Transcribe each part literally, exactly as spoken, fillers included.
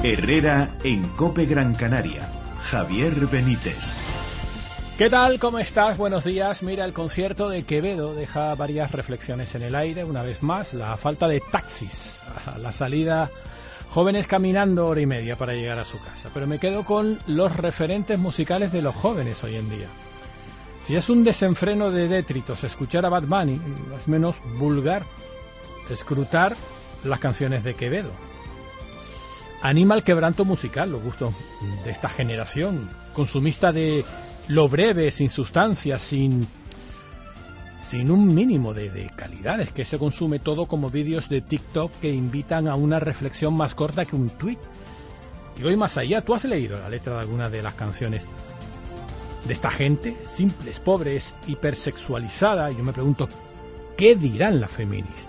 Herrera en COPE Gran Canaria. Javier Benítez. ¿Qué tal? ¿Cómo estás? Buenos días. Mira, el concierto de Quevedo deja varias reflexiones en el aire. Una vez más, la falta de taxis a la salida, jóvenes caminando hora y media para llegar a su casa. Pero me quedo con los referentes musicales de los jóvenes hoy en día. Si es un desenfreno de détritos escuchar a Bad Bunny, es menos vulgar escrutar las canciones de Quevedo. Anima el quebranto musical, los gustos de esta generación, consumista de lo breve, sin sustancia, sin, sin un mínimo de, de calidad. Es que se consume todo como vídeos de TikTok que invitan a una reflexión más corta que un tuit. Y voy más allá, ¿tú has leído la letra de alguna de las canciones de esta gente? Simples, pobres, hipersexualizada. Y yo me pregunto, ¿qué dirán las feministas?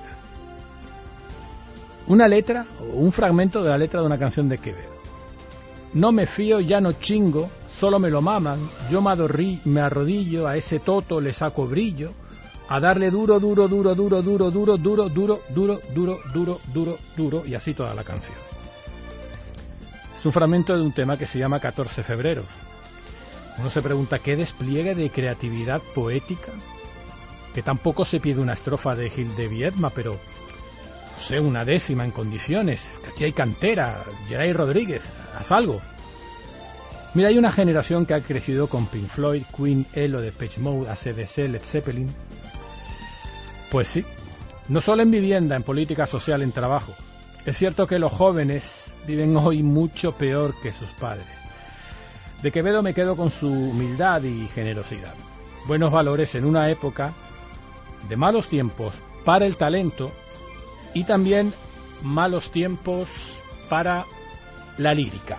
Una letra o un fragmento de la letra de una canción de Quevedo. No me fío, ya no chingo, solo me lo maman, yo me, adorri, me arrodillo, a ese toto le saco brillo, a darle duro, duro, duro, duro, duro, duro, duro, duro, duro, duro, duro, duro, duro, y así toda la canción. Es un fragmento de un tema que se llama catorce febreros. Uno se pregunta, ¿qué despliegue de creatividad poética? Que tampoco se pide una estrofa de Gil de Viedma, pero no sé, una décima en condiciones. Cachí hay cantera, Geray Rodríguez, haz algo. Mira, hay una generación que ha crecido con Pink Floyd, Queen, Elo, Depeche Mode, A C D C, Led Zeppelin. Pues sí, no solo en vivienda, en política social, en trabajo. Es cierto que los jóvenes viven hoy mucho peor que sus padres. De Quevedo me quedo con su humildad y generosidad. Buenos valores en una época de malos tiempos para el talento y también malos tiempos para la lírica.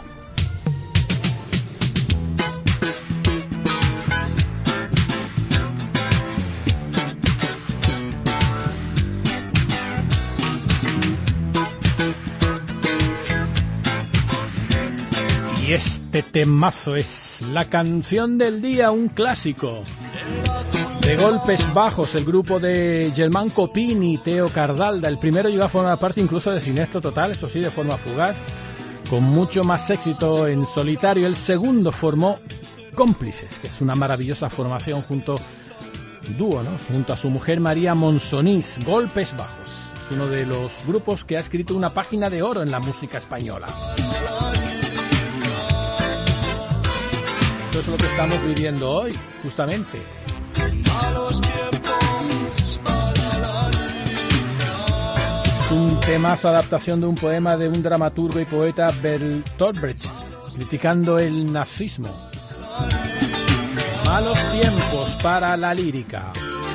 Y este temazo es la canción del día, un clásico. De Golpes Bajos, el grupo de Germán Copini, Teo Cardalda. El primero llegó a formar parte incluso de Siniestro Total, eso sí, de forma fugaz, con mucho más éxito en solitario. El segundo formó Cómplices, que es una maravillosa formación junto, dúo, ¿no?, junto a su mujer María Monsonís. Golpes Bajos es uno de los grupos que ha escrito una página de oro en la música española. Esto es lo que estamos viviendo hoy, justamente. Es un temazo, adaptación de un poema de un dramaturgo y poeta, Bertolt Brecht, criticando el nazismo. Malos tiempos para la lírica.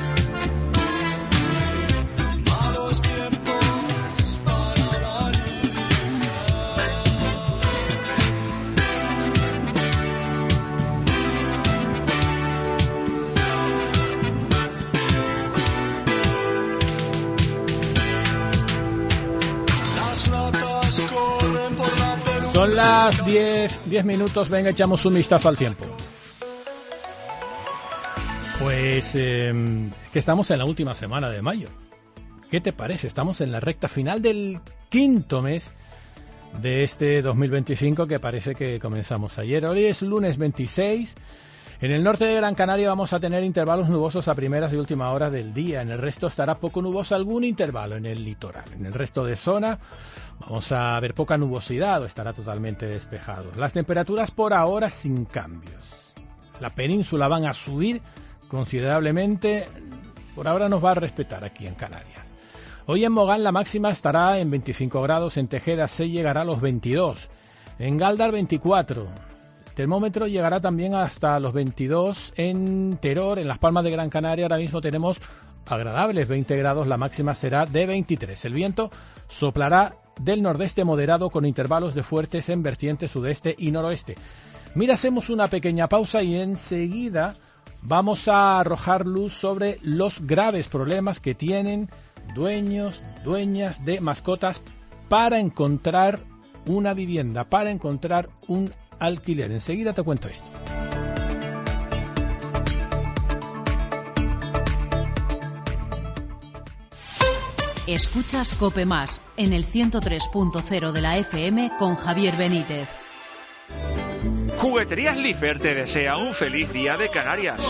Son las diez minutos, venga, echamos un vistazo al tiempo. Pues eh, que estamos en la última semana de mayo. ¿Qué te parece? Estamos en la recta final del quinto mes de este dos mil veinticinco, que parece que comenzamos ayer. Hoy es lunes veintiséis. En el norte de Gran Canaria vamos a tener intervalos nubosos a primeras y última hora del día. En el resto estará poco nuboso, algún intervalo en el litoral. En el resto de zona vamos a ver poca nubosidad o estará totalmente despejado. Las temperaturas por ahora sin cambios. La península van a subir considerablemente. Por ahora nos va a respetar aquí en Canarias. Hoy en Mogán la máxima estará en veinticinco grados, en Tejeda se llegará a los veintidós, en Galdar veinticuatro. El termómetro llegará también hasta los veintidós en Teror, en Las Palmas de Gran Canaria. Ahora mismo tenemos agradables veinte grados, la máxima será de veintitrés. El viento soplará del nordeste moderado con intervalos de fuertes en vertientes sudeste y noroeste. Mira, hacemos una pequeña pausa y enseguida vamos a arrojar luz sobre los graves problemas que tienen dueños, dueñas de mascotas para encontrar una vivienda, para encontrar un alquiler. Enseguida te cuento esto. Escuchas COPE Más en el ciento tres punto cero de la F M con Javier Benítez. Jugueterías Lifer te desea un feliz día de Canarias.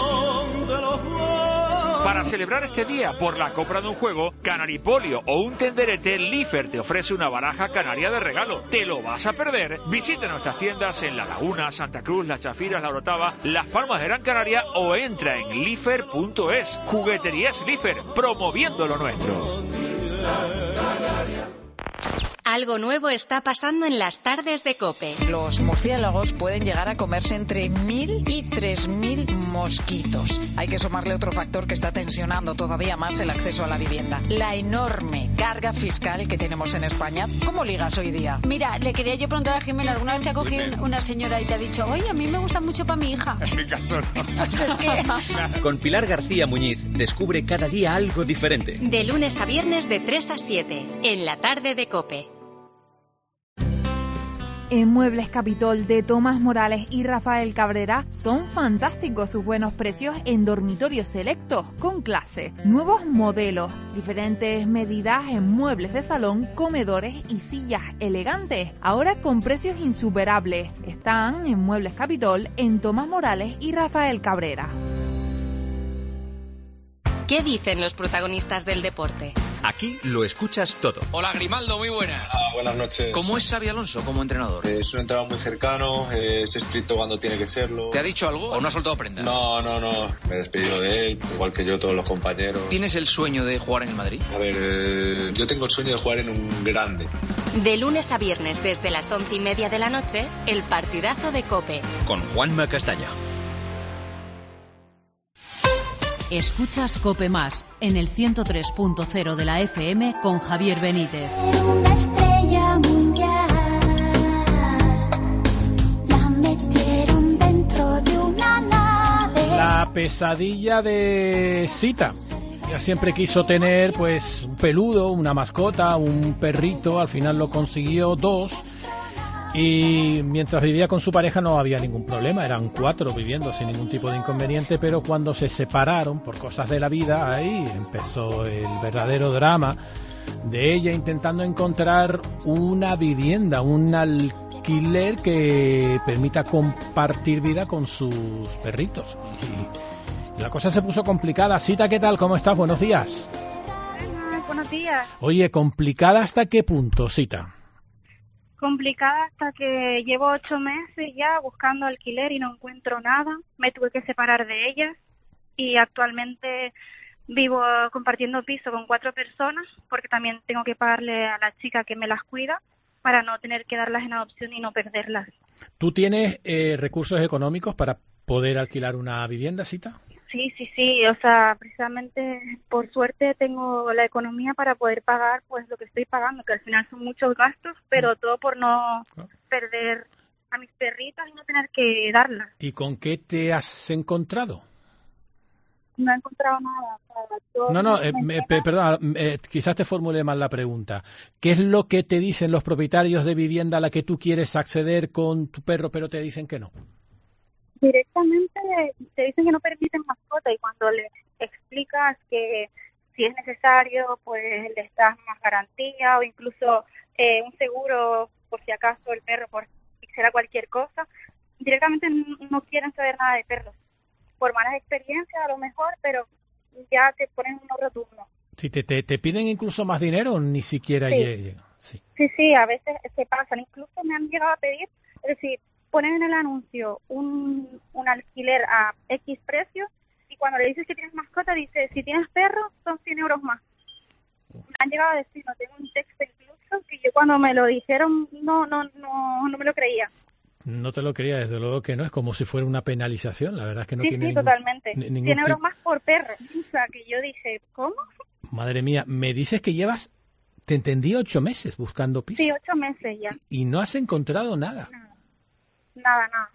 Para celebrar este día por la compra de un juego, Canaripolio o un tenderete, Lifer te ofrece una baraja canaria de regalo. ¿Te lo vas a perder? Visita nuestras tiendas en La Laguna, Santa Cruz, Las Chafiras, La Orotava, Las Palmas de Gran Canaria o entra en lifer punto es. Jugueterías Lifer, promoviendo lo nuestro. Algo nuevo está pasando en las tardes de COPE. Los murciélagos pueden llegar a comerse entre mil y tres mil mosquitos. Hay que sumarle otro factor que está tensionando todavía más el acceso a la vivienda: la enorme carga fiscal que tenemos en España. ¿Cómo ligas hoy día? Mira, le quería yo preguntar a Jimena, ¿alguna vez te ha cogido una señora y te ha dicho, oye, a mí me gusta mucho para mi hija? En mi caso no. Pues es que... Con Pilar García Muñiz descubre cada día algo diferente. De lunes a viernes de tres a siete, en la tarde de COPE. En Muebles Capitol de Tomás Morales y Rafael Cabrera son fantásticos sus buenos precios en dormitorios selectos con clase. Nuevos modelos, diferentes medidas en muebles de salón, comedores y sillas elegantes. Ahora con precios insuperables. Están en Muebles Capitol en Tomás Morales y Rafael Cabrera. ¿Qué dicen los protagonistas del deporte? Aquí lo escuchas todo. Hola Grimaldo, muy buenas. Ah, buenas noches. ¿Cómo es Xabi Alonso como entrenador? Es un entrenador muy cercano, es estricto cuando tiene que serlo. ¿Te ha dicho algo o no ha soltado prenda? No, no, no. Me he despedido de él, igual que yo, todos los compañeros. ¿Tienes el sueño de jugar en el Madrid? A ver, eh, yo tengo el sueño de jugar en un grande. De lunes a viernes desde las once y media de la noche, el partidazo de COPE. Con Juanma Castaño. Escuchas COPE Más en el ciento tres punto cero de la F M con Javier Benítez. Una estrella mundial, la metieron dentro de una nave. La pesadilla de Sita. Ella siempre quiso tener pues un peludo, una mascota, un perrito, al final lo consiguió dos. Y mientras vivía con su pareja no había ningún problema, eran cuatro viviendo sin ningún tipo de inconveniente, pero cuando se separaron por cosas de la vida, ahí empezó el verdadero drama de ella intentando encontrar una vivienda, un alquiler que permita compartir vida con sus perritos. Y la cosa se puso complicada. Sita, ¿qué tal? ¿Cómo estás? Buenos días. Buenas, buenos días. Oye, ¿complicada hasta qué punto, Sita? Complicada hasta que llevo ocho meses ya buscando alquiler y no encuentro nada. Me tuve que separar de ellas y actualmente vivo compartiendo piso con cuatro personas porque también tengo que pagarle a la chica que me las cuida para no tener que darlas en adopción y no perderlas. ¿Tú tienes eh, recursos económicos para poder alquilar una vivienda, Sita? Sí, sí, sí, o sea, precisamente por suerte tengo la economía para poder pagar pues lo que estoy pagando, que al final son muchos gastos, pero todo por no perder a mis perritas y no tener que darlas. ¿Y con qué te has encontrado? No he encontrado nada. Para todo no, no, eh, me, pe, perdón, eh, quizás te formule mal la pregunta. ¿Qué es lo que te dicen los propietarios de vivienda a la que tú quieres acceder con tu perro, pero te dicen que no? Directamente te dicen que no permiten mascota y cuando les explicas que si es necesario pues les das más garantía o incluso eh, un seguro por si acaso el perro por será cualquier cosa, directamente no quieren saber nada de perros. Por malas experiencias a lo mejor, pero ya te ponen un rotundo. Sí, te, te, te piden incluso más dinero o ni siquiera sí. llega. Sí. sí, sí, a veces se pasan. Incluso me han llegado a pedir, es decir, ponen en el anuncio un, un alquiler a X precio y cuando le dices que tienes mascota dice, si tienes perro son cien euros más. Me han llegado a decir, no tengo un texto incluso, que yo cuando me lo dijeron no no no no me lo creía. No te lo creía, desde luego que no, es como si fuera una penalización, la verdad es que no sí, tiene sí, ningún, totalmente. ningún cien euros tipo... más por perro, o sea que yo dije, ¿cómo? Madre mía, me dices que llevas, te entendí, ocho meses buscando piso. Sí, ocho meses ya. Y no has encontrado nada. Nada. Nada, nada.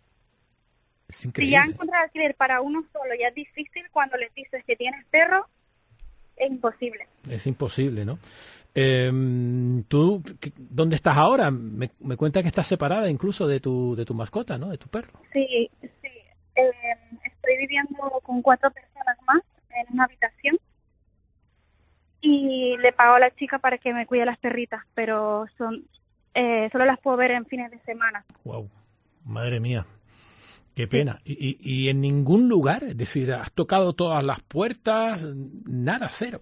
Es increíble. Si ya encontrar alquiler para uno solo ya es difícil, cuando les dices que tienes perro, es imposible. Es imposible, ¿no? Eh, ¿Tú dónde estás ahora? Me, me cuenta que estás separada incluso de tu de tu mascota, ¿no? De tu perro. Sí, sí. Eh, estoy viviendo con cuatro personas más en una habitación y le pago a la chica para que me cuide las perritas, pero son eh, solo las puedo ver en fines de semana. Wow, madre mía, qué pena. Sí. Y, y, y en ningún lugar, es decir, has tocado todas las puertas, nada, cero.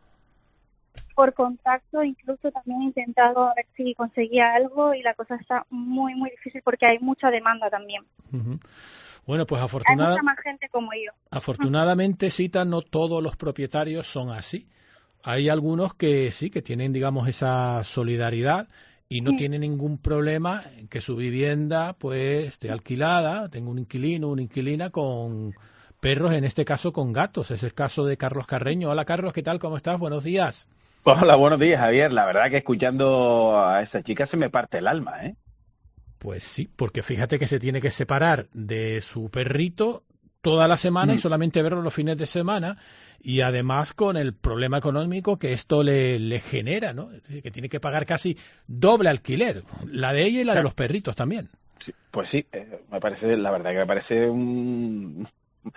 Por contacto, incluso también he intentado ver si conseguía algo y la cosa está muy, muy difícil porque hay mucha demanda también. Uh-huh. Bueno, pues afortunadamente... Hay mucha más gente como yo. Afortunadamente, Sita, no todos los propietarios son así. Hay algunos que sí, que tienen, digamos, esa solidaridad y no sí. tienen ningún problema en que su vivienda pues esté alquilada, tenga un inquilino, una inquilina con perros, en este caso con gatos. Es el caso de Carlos Carreño. Hola, Carlos, ¿qué tal? ¿Cómo estás? Buenos días. Hola, buenos días, Javier. La verdad que escuchando a esa chica se me parte el alma, ¿eh? Pues sí, porque fíjate que se tiene que separar de su perrito toda la semana mm. y solamente verlo los fines de semana, y además con el problema económico que esto le, le genera, ¿no? Es decir, que tiene que pagar casi doble alquiler, la de ella y la claro. de los perritos también. Sí, pues sí, eh, me parece, la verdad que me parece un...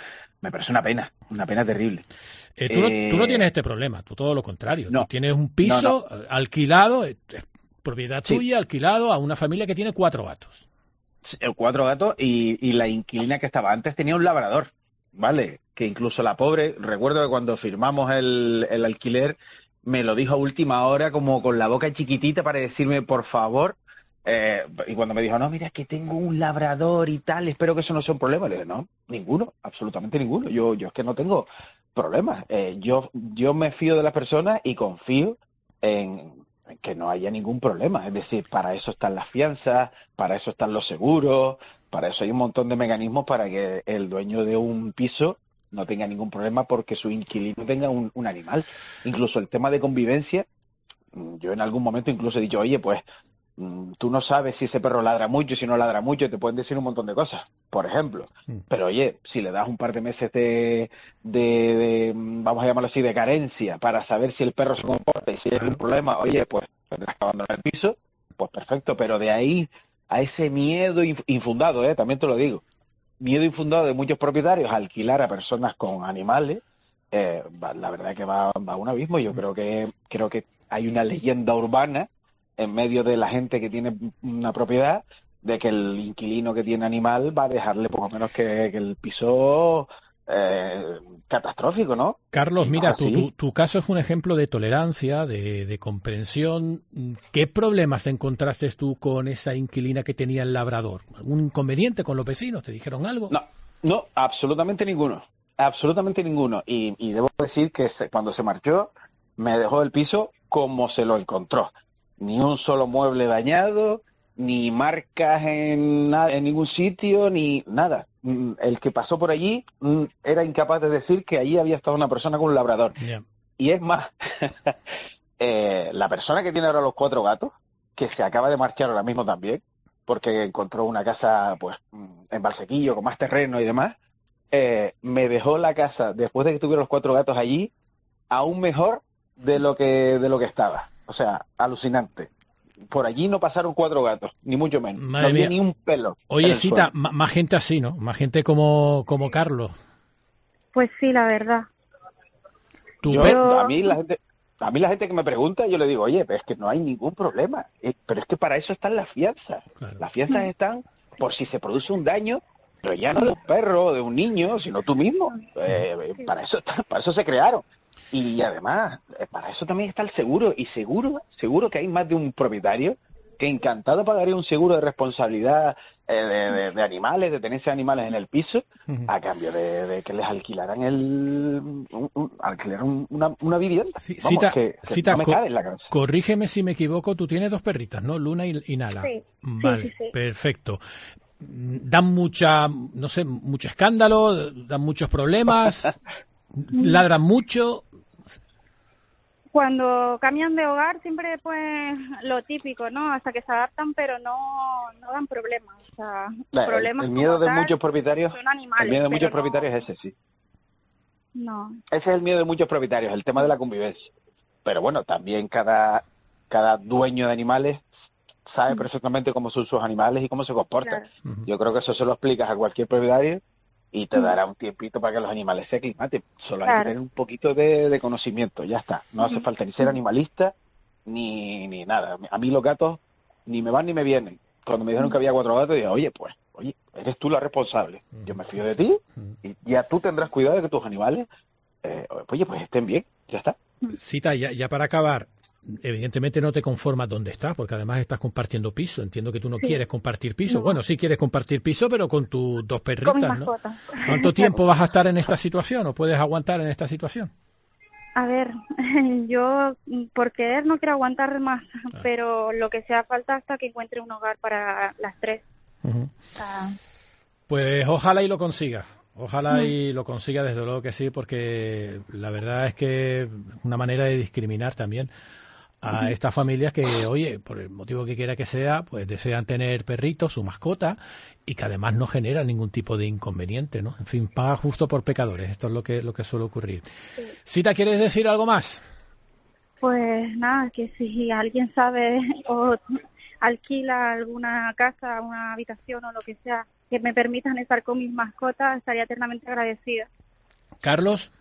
Me parece una pena, una pena terrible. Eh, tú, eh... no, tú no tienes este problema, tú todo lo contrario. No, tú tienes un piso no, no. alquilado, es propiedad sí. tuya, alquilado a una familia que tiene cuatro gatos. Sí, cuatro gatos y, y la inquilina que estaba antes tenía un labrador, ¿vale? Que incluso la pobre, recuerdo que cuando firmamos el, el alquiler, me lo dijo a última hora como con la boca chiquitita para decirme, por favor... Eh, y cuando me dijo, no, mira, que tengo un labrador y tal, espero que eso no sea un problema, le dije, no, ninguno, absolutamente ninguno, yo yo es que no tengo problemas, eh, yo yo me fío de las personas y confío en, en que no haya ningún problema, es decir, para eso están las fianzas, para eso están los seguros, para eso hay un montón de mecanismos para que el dueño de un piso no tenga ningún problema porque su inquilino tenga un, un animal. Incluso el tema de convivencia, yo en algún momento incluso he dicho, oye, pues tú no sabes si ese perro ladra mucho, si no ladra mucho, te pueden decir un montón de cosas, por ejemplo. Mm. Pero oye, si le das un par de meses de, de, de, vamos a llamarlo así, de carencia, para saber si el perro se comporta y si hay un problema, oye, pues tendrás que abandonar el piso, pues perfecto. Pero de ahí a ese miedo infundado, eh, también te lo digo, miedo infundado de muchos propietarios a alquilar a personas con animales, eh, la verdad es que va, va a un abismo. Yo creo que creo que hay una leyenda urbana en medio de la gente que tiene una propiedad, de que el inquilino que tiene animal va a dejarle poco menos que, que el piso eh, catastrófico, ¿no? Carlos, no, mira, tu, tu, tu caso es un ejemplo de tolerancia, de, de comprensión. ¿Qué problemas encontraste tú con esa inquilina que tenía el labrador? ¿Algún inconveniente con los vecinos? ¿Te dijeron algo? No, no, absolutamente ninguno, absolutamente ninguno. Y, y debo decir que se, cuando se marchó, me dejó el piso como se lo encontró. Ni un solo mueble dañado, ni marcas en, en ningún sitio, ni nada. El que pasó por allí era incapaz de decir que allí había estado una persona con un labrador. Yeah. Y es más, eh, la persona que tiene ahora los cuatro gatos, que se acaba de marchar ahora mismo también, porque encontró una casa pues en Valsequillo, con más terreno y demás, eh, me dejó la casa, después de que tuviera los cuatro gatos allí, aún mejor de lo que de lo que estaba. O sea, alucinante. Por allí no pasaron cuatro gatos, ni mucho menos. Madre no había mía. Ni un pelo. Oye, Sita, más gente así, ¿no? Más gente como como Carlos. Pues sí, la verdad. Yo, Pero... a mí la gente, a mí la gente que me pregunta, yo le digo, oye, pero es que no hay ningún problema. Eh, pero es que para eso están las fianzas. Claro. Las fianzas están por si se produce un daño, pero ya no de un perro o de un niño, sino tú mismo. Eh, sí. Para eso, para eso se crearon. Y además, para eso también está el seguro. Y seguro, seguro que hay más de un propietario que encantado pagaría un seguro de responsabilidad eh, de, de, de animales, de tenerse animales en el piso, uh-huh. a cambio de, de que les alquilaran el un, un, alquilar un, una, una vivienda. Sí, Vamos, Cita, que, que Cita, no me cabe en la cabeza. Corrígeme si me equivoco, tú tienes dos perritas, ¿no? Luna y, y Nala. Sí. Vale, sí, sí, sí. Perfecto. Dan mucha, no sé, mucho escándalo, dan muchos problemas, ladran mucho. Cuando cambian de hogar siempre pues lo típico, ¿no? Hasta que se adaptan, pero no no dan problemas. O sea, la, problemas el, el miedo de tal, muchos propietarios, son animales, el miedo de muchos no, propietarios es ese, sí. No. Ese es el miedo de muchos propietarios, el tema de la convivencia. Pero bueno, también cada cada dueño de animales sabe perfectamente cómo son sus animales y cómo se comportan. Claro. Yo creo que eso se lo explicas a cualquier propietario y te dará un tiempito para que los animales se aclimaten. Solo claro. hay que tener un poquito de, de conocimiento, ya está. No hace falta ni ser animalista ni, ni nada. A mí los gatos ni me van ni me vienen. Cuando me dijeron que había cuatro gatos, dije, oye, pues, oye, eres tú la responsable. Yo me fío de ti y ya tú tendrás cuidado de que tus animales, eh, oye, pues estén bien, ya está. Cita, ya, ya para acabar, evidentemente no te conformas donde estás, porque además estás compartiendo piso. Entiendo que tú no sí. quieres compartir piso. No. Bueno, sí quieres compartir piso, pero con tus dos perritas, ¿no? ¿Cuánto tiempo vas a estar en esta situación o puedes aguantar en esta situación? A ver, yo por querer no quiero aguantar más, ah. pero lo que sea falta hasta que encuentre un hogar para las tres. Uh-huh. Ah. Pues ojalá y lo consiga. Ojalá uh-huh. y lo consiga, desde luego que sí, porque la verdad es que es una manera de discriminar también a uh-huh. estas familias que, oye, por el motivo que quiera que sea, pues desean tener perritos, su mascota, y que además no genera ningún tipo de inconveniente, ¿no? En fin, paga justo por pecadores. Esto es lo que lo que suele ocurrir. Sí. Cita, ¿quieres decir algo más? Pues nada, que si alguien sabe o alquila alguna casa, una habitación o lo que sea, que me permitan estar con mis mascotas, estaría eternamente agradecida. Carlos.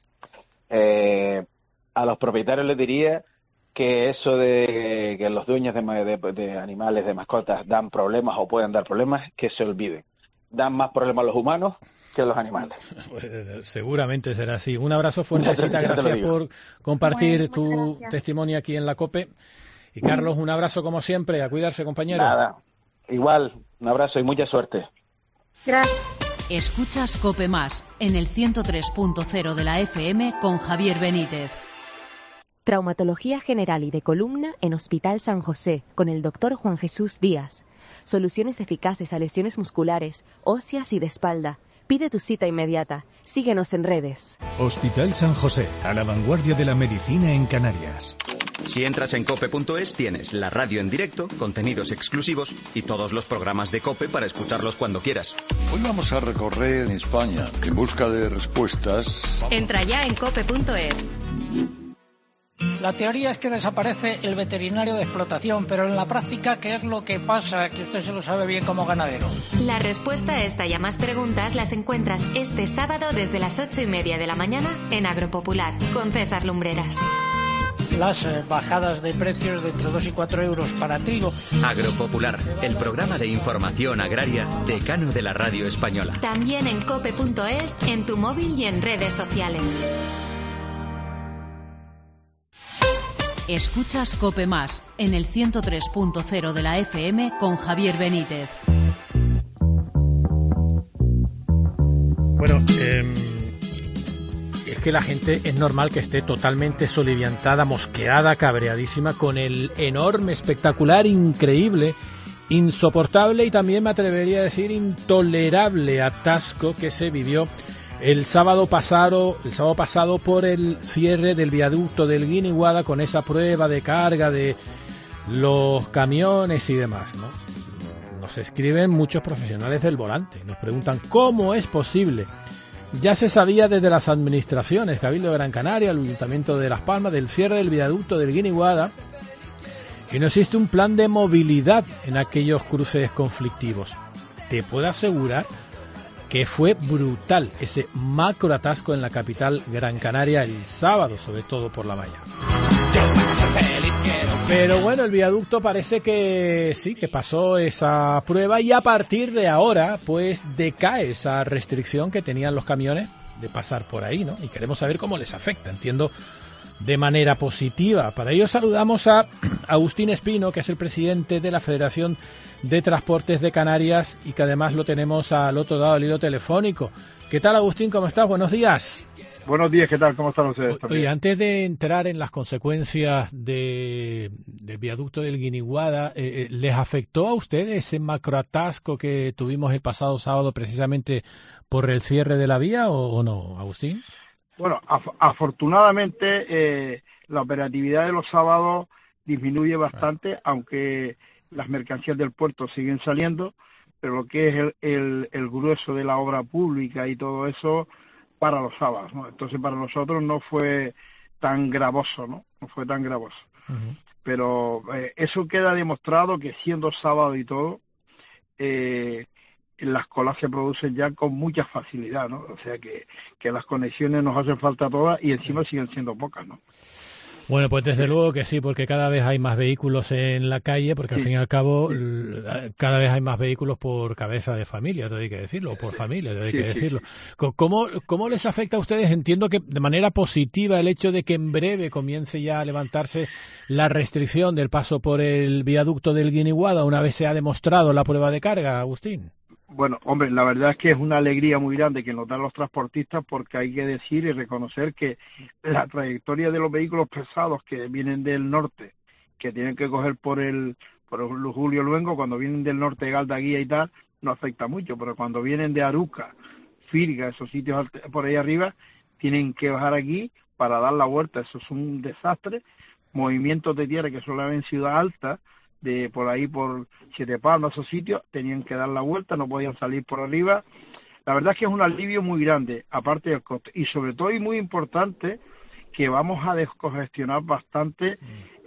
Eh, a los propietarios les diría que eso de que los dueños de, de, de animales, de mascotas, dan problemas o pueden dar problemas, que se olviden. Dan más problemas los humanos que los animales. Pues, seguramente será así. Un abrazo fuerte, Cita. Gracias por compartir bueno, tu gracias. testimonio aquí en la COPE. Y Carlos, un abrazo como siempre. A cuidarse, compañero. Nada. Igual, un abrazo y mucha suerte. Gracias. Escuchas COPE Más en el ciento tres punto cero de la F M con Javier Benítez. Traumatología general y de columna en Hospital San José con el doctor Juan Jesús Díaz. Soluciones eficaces a lesiones musculares, óseas y de espalda. Pide tu cita inmediata. Síguenos en redes. Hospital San José, a la vanguardia de la medicina en Canarias. Si entras en cope punto es tienes la radio en directo, contenidos exclusivos y todos los programas de COPE para escucharlos cuando quieras. Hoy vamos a recorrer España en busca de respuestas. Entra ya en cope punto es. La teoría es que desaparece el veterinario de explotación, pero en la práctica, ¿qué es lo que pasa? Que usted se lo sabe bien como ganadero. La respuesta a esta y a más preguntas las encuentras este sábado desde las ocho y media de la mañana en Agropopular, con César Lumbreras. Las eh, bajadas de precios de entre dos y cuatro euros para trigo. Agropopular, el programa de información agraria decano de la radio española. También en cope punto es, en tu móvil y en redes sociales. Escuchas COPE Más en el ciento tres punto cero de la F M con Javier Benítez. Bueno, eh, es que la gente es normal que esté totalmente soliviantada, mosqueada, cabreadísima con el enorme, espectacular, increíble, insoportable y también me atrevería a decir intolerable atasco que se vivió El sábado pasado, el sábado pasado por el cierre del viaducto del Guiniguada con esa prueba de carga de los camiones y demás, ¿no? Nos escriben muchos profesionales del volante, nos preguntan ¿cómo es posible? Ya se sabía desde las administraciones, Cabildo de Gran Canaria, el Ayuntamiento de Las Palmas, del cierre del viaducto del Guiniguada y no existe un plan de movilidad en aquellos cruces conflictivos. Te puedo asegurar que fue brutal ese macro atasco en la capital Gran Canaria el sábado, sobre todo por la valla. Pero bueno, el viaducto parece que sí, que pasó esa prueba y a partir de ahora pues decae esa restricción que tenían los camiones de pasar por ahí, ¿no? Y queremos saber cómo les afecta, entiendo, de manera positiva. Para ello saludamos a Agustín Espino, que es el presidente de la Federación de Transportes de Canarias y que además lo tenemos al otro lado del hilo telefónico. ¿Qué tal, Agustín? ¿Cómo estás? Buenos días. Buenos días, ¿qué tal? ¿Cómo están ustedes también? Oye, antes de entrar en las consecuencias de, del viaducto del Guiniguada, eh, ¿les afectó a ustedes ese macroatasco que tuvimos el pasado sábado precisamente por el cierre de la vía o, o no, Agustín? Bueno, af- afortunadamente eh, la operatividad de los sábados disminuye bastante, ah. aunque las mercancías del puerto siguen saliendo, pero lo que es el, el, el grueso de la obra pública y todo eso para los sábados, ¿no? Entonces para nosotros no fue tan gravoso, ¿no? No fue tan gravoso. Uh-huh. Pero eh, eso queda demostrado que siendo sábado y todo, eh, las colas se producen ya con mucha facilidad, ¿no? O sea que, que las conexiones nos hacen falta todas y encima siguen siendo pocas, ¿no? Bueno, pues desde luego que sí, porque cada vez hay más vehículos en la calle, porque al Sí, fin y al cabo sí. l- cada vez hay más vehículos por cabeza de familia, todo hay que decirlo, o por familia, todo hay Sí, que sí, decirlo. Co- ¿Cómo, ¿Cómo les afecta a ustedes? Entiendo que de manera positiva el hecho de que en breve comience ya a levantarse la restricción del paso por el viaducto del Guiniguada una vez se ha demostrado la prueba de carga, Agustín. Bueno, hombre, la verdad es que es una alegría muy grande que nos dan los transportistas porque hay que decir y reconocer que la trayectoria de los vehículos pesados que vienen del norte, que tienen que coger por el por el Julio Luengo, cuando vienen del norte de Galdaguía y tal, no afecta mucho, pero cuando vienen de Aruca, Firga, esos sitios alt- por ahí arriba, tienen que bajar aquí para dar la vuelta. Eso es un desastre. Movimientos de tierra que solo en Ciudad Alta, de por ahí por Siete Palmas, esos sitios, tenían que dar la vuelta, no podían salir por arriba. La verdad es que es un alivio muy grande, aparte del coste. Y sobre todo, y muy importante, que vamos a descongestionar bastante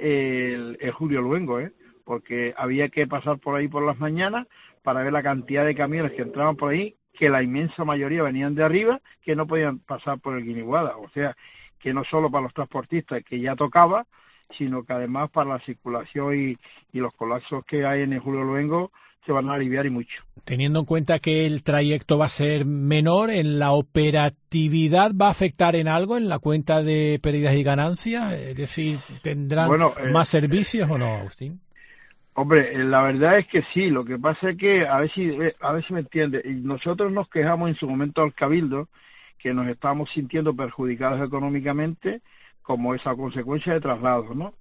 el, el Julio Luengo, ¿eh? Porque había que pasar por ahí por las mañanas para ver la cantidad de camiones que entraban por ahí, que la inmensa mayoría venían de arriba, que no podían pasar por el Guiniguada. O sea, que no solo para los transportistas, que ya tocaba, sino que además para la circulación y, y los colapsos que hay en el Julio Luengo se van a aliviar y mucho. Teniendo en cuenta que el trayecto va a ser menor, ¿en la operatividad va a afectar en algo en la cuenta de pérdidas y ganancias? Es decir, ¿tendrán Bueno, eh, más servicios o no, Agustín? Hombre, eh, la verdad es que sí, lo que pasa es que, a ver si, eh, a ver si me entiende, y nosotros nos quejamos en su momento al Cabildo que nos estábamos sintiendo perjudicados económicamente como esa consecuencia de traslados, ¿no?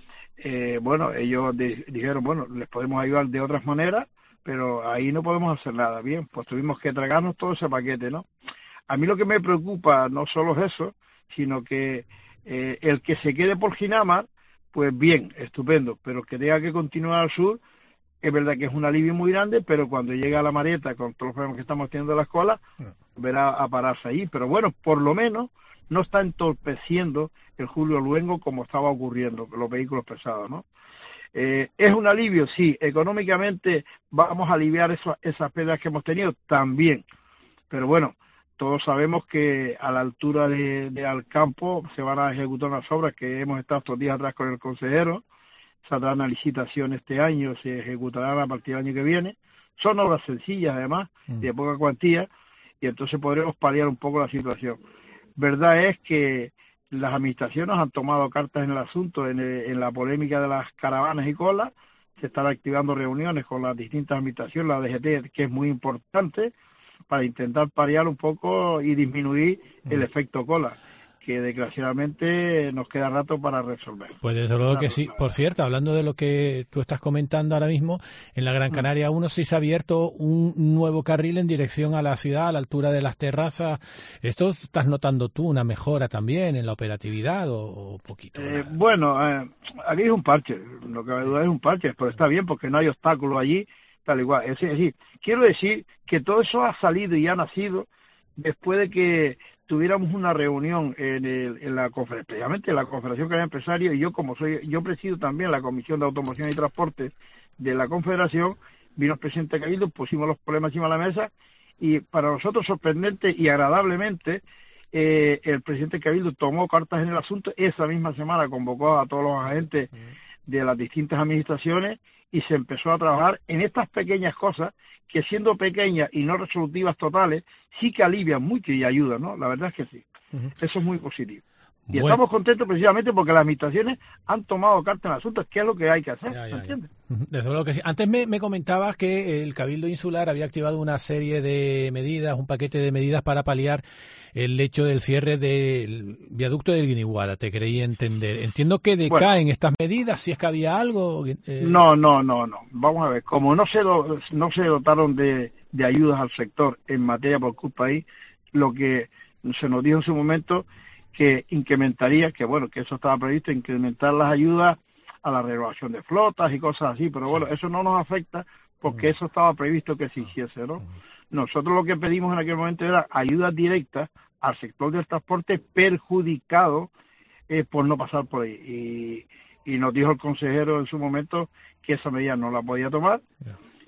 Eh, bueno, ellos di- dijeron, bueno, les podemos ayudar de otras maneras, pero ahí no podemos hacer nada. Bien, pues tuvimos que tragarnos todo ese paquete, ¿no? A mí lo que me preocupa no solo es eso, sino que eh, el que se quede por Ginamar, pues bien, estupendo, pero el que tenga que continuar al sur, es verdad que es un alivio muy grande, pero cuando llega a la Marieta, con todos los problemas que estamos teniendo en la escuela, verá a pararse ahí. Pero bueno, por lo menos no está entorpeciendo el Julio Luengo como estaba ocurriendo con los vehículos pesados, ¿no? Eh, ¿Es un alivio? Sí. ¿Económicamente vamos a aliviar eso, esas pérdidas que hemos tenido? También. Pero bueno, todos sabemos que a la altura de, de Alcampo se van a ejecutar unas obras que hemos estado estos días atrás con el consejero. Saldrán a licitación este año, se ejecutarán a partir del año que viene. Son obras sencillas, además, de poca cuantía, y entonces podremos paliar un poco la situación. Verdad es que las administraciones han tomado cartas en el asunto, en, el- en la polémica de las caravanas y colas. Se están activando reuniones con las distintas administraciones, la D G T, que es muy importante, para intentar paliar un poco y disminuir el efecto cola, que desgraciadamente nos queda rato para resolver. Pues desde luego que sí. Por cierto, hablando de lo que tú estás comentando ahora mismo, en la Gran Canaria uno sí se ha abierto un nuevo carril en dirección a la ciudad, a la altura de las terrazas. ¿Esto estás notando tú una mejora también en la operatividad o, o poquito? Eh, bueno, eh, aquí es un parche, lo que cabe duda es un parche, pero está bien porque no hay obstáculos allí, tal igual. Es decir, quiero decir que todo eso ha salido y ha nacido después de que tuviéramos una reunión en, el, en la conferencia, especialmente en la Confederación Canaria de Empresarios, y yo como soy, yo presido también la Comisión de Automoción y Transporte de la Confederación, vino el presidente Cabildo, pusimos los problemas encima de la mesa, y para nosotros sorprendente y agradablemente, eh, el presidente Cabildo tomó cartas en el asunto. Esa misma semana convocó a todos los agentes de las distintas administraciones y se empezó a trabajar en estas pequeñas cosas que, siendo pequeñas y no resolutivas totales, sí que alivian mucho y ayudan, ¿no? La verdad es que sí. Uh-huh. Eso es muy positivo. Y bueno, estamos contentos precisamente porque las administraciones han tomado carta en el asunto, que es lo que hay que hacer, ya, ya, ¿entiendes? Ya. Desde luego que sí. Antes me, me comentabas que el Cabildo Insular había activado una serie de medidas, un paquete de medidas para paliar el hecho del cierre del viaducto del Guiniguada, te creí entender. Entiendo que decaen bueno, estas medidas, si es que había algo... Eh... No, no, no, no. Vamos a ver, como no se, do, no se dotaron de, de ayudas al sector en materia por culpa ahí, lo que se nos dijo en su momento que incrementaría, que bueno, que eso estaba previsto, incrementar las ayudas a la renovación de flotas y cosas así, pero bueno, eso no nos afecta porque eso estaba previsto que se hiciese, ¿no? Nosotros lo que pedimos en aquel momento era ayudas directas al sector del transporte perjudicado eh, por no pasar por ahí. Y, y nos dijo el consejero en su momento que esa medida no la podía tomar,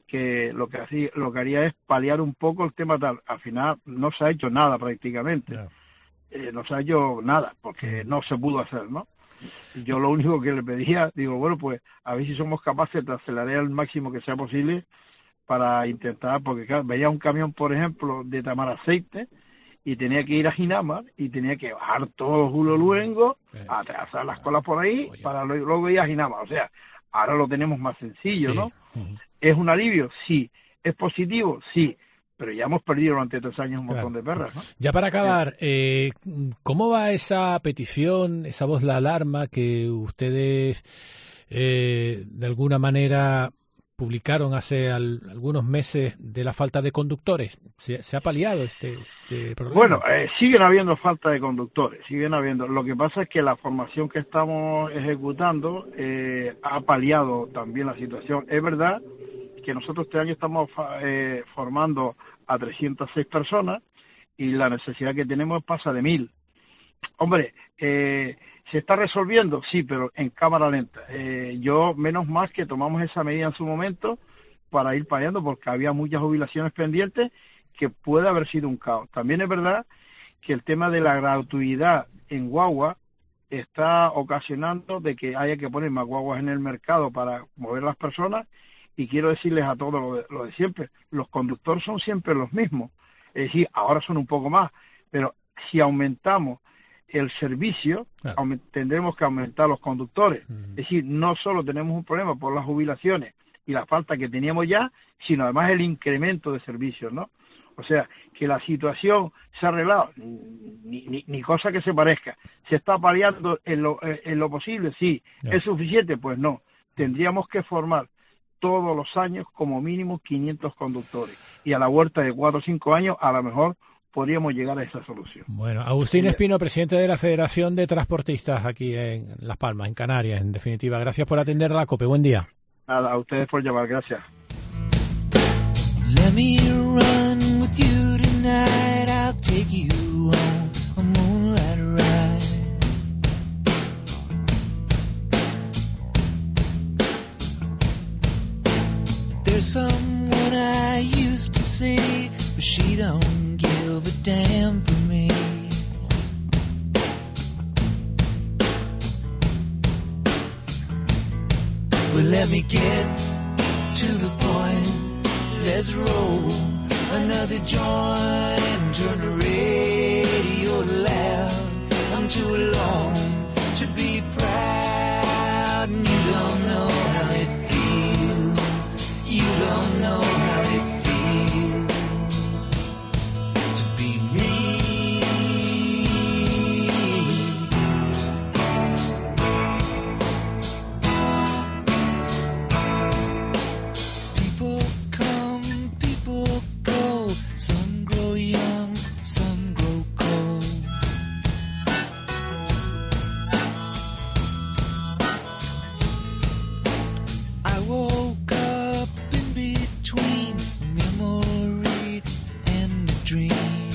que lo que hacía, lo que haría es paliar un poco el tema tal. Al final no se ha hecho nada prácticamente. No, eh, no se ha hecho nada porque no se pudo hacer, ¿no? Yo lo único que le pedía, digo, bueno, pues a ver si somos capaces de acelerar al máximo que sea posible para intentar, porque claro, veía un camión, por ejemplo, de Tamar Aceite y tenía que ir a Ginamar y tenía que bajar todo Julio Luengo, atrasar las colas por ahí para luego ir a Ginamar. O sea, ahora lo tenemos más sencillo, ¿no? Uh-huh. ¿Es un alivio? Sí. ¿Es positivo? Sí. Pero ya hemos perdido durante tres años un montón claro. de perras, ¿no? Ya para acabar, eh, ¿cómo va esa petición, esa voz la alarma que ustedes eh, de alguna manera publicaron hace al, algunos meses de la falta de conductores? ¿Se, se ha paliado este, este problema? Bueno, eh, siguen habiendo falta de conductores, siguen habiendo. Lo que pasa es que la formación que estamos ejecutando eh, ha paliado también la situación. Es verdad que nosotros este año estamos eh, formando a trescientas seis personas y la necesidad que tenemos pasa de mil. Hombre, eh, ¿se está resolviendo? Sí, pero en cámara lenta. Eh, yo, menos más que tomamos esa medida en su momento para ir paliando, porque había muchas jubilaciones pendientes que puede haber sido un caos. También es verdad que el tema de la gratuidad en guagua está ocasionando de que haya que poner más guaguas en el mercado para mover las personas. Y quiero decirles a todos lo de, lo de siempre, los conductores son siempre los mismos, es decir, ahora son un poco más, pero si aumentamos el servicio, claro. aument- tendremos que aumentar los conductores. Uh-huh. Es decir, no solo tenemos un problema por las jubilaciones y la falta que teníamos ya, sino además el incremento de servicios, ¿no? O sea, que la situación se ha arreglado, ni, ni, ni cosa que se parezca. ¿Se está paliando en lo, en lo posible? Sí. Yeah. ¿Es suficiente? Pues no. Tendríamos que formar todos los años como mínimo quinientos conductores y a la vuelta de cuatro o cinco años a lo mejor podríamos llegar a esa solución. Bueno, Agustín Espino, presidente de la Federación de Transportistas aquí en Las Palmas, en Canarias, en definitiva. Gracias por atender a la COPE. Buen día. Nada, a ustedes por llamar. Gracias. Let me run with you tonight. I'll take you on a moonlight ride. There's someone I used to see, but she don't give a damn for me. But let me get to the point. Let's roll another joint and turn the radio loud. I'm too alone to be proud, and you don't know how it feels. You don't know how it feels to be me. People come, people go. Some grow young, some grow cold. I woke up in between memory and a dream.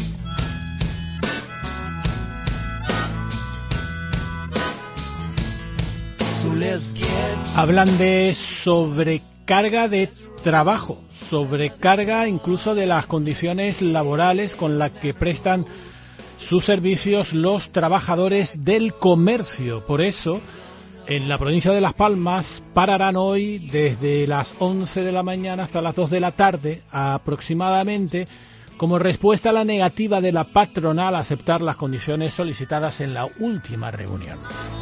So let's get. Hablan de sobrecarga de trabajo, sobrecarga incluso de las condiciones laborales con las que prestan sus servicios los trabajadores del comercio. Por eso, en la provincia de Las Palmas pararán hoy desde las once de la mañana hasta las dos de la tarde aproximadamente, como respuesta a la negativa de la patronal a aceptar las condiciones solicitadas en la última reunión.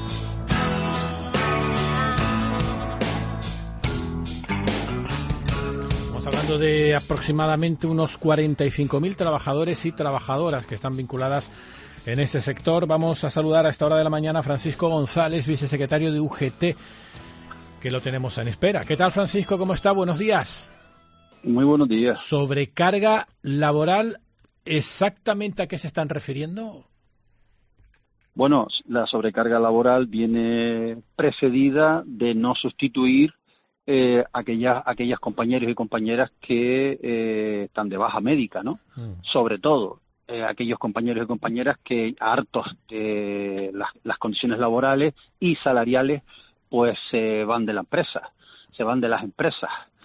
Estamos hablando de aproximadamente unos cuarenta y cinco mil trabajadores y trabajadoras que están vinculadas en este sector. Vamos a saludar a esta hora de la mañana a Francisco González, vicesecretario de U G T, que lo tenemos en espera. ¿Qué tal, Francisco? ¿Cómo está? Buenos días. Muy buenos días. ¿Sobrecarga laboral, exactamente a qué se están refiriendo? Bueno, la sobrecarga laboral viene precedida de no sustituir eh, aquellas aquellas compañeros y compañeras que eh, están de baja médica, ¿no? Mm. Sobre todo eh, aquellos compañeros y compañeras que hartos de las, las condiciones laborales y salariales, pues se van de la empresa, se van de las empresas.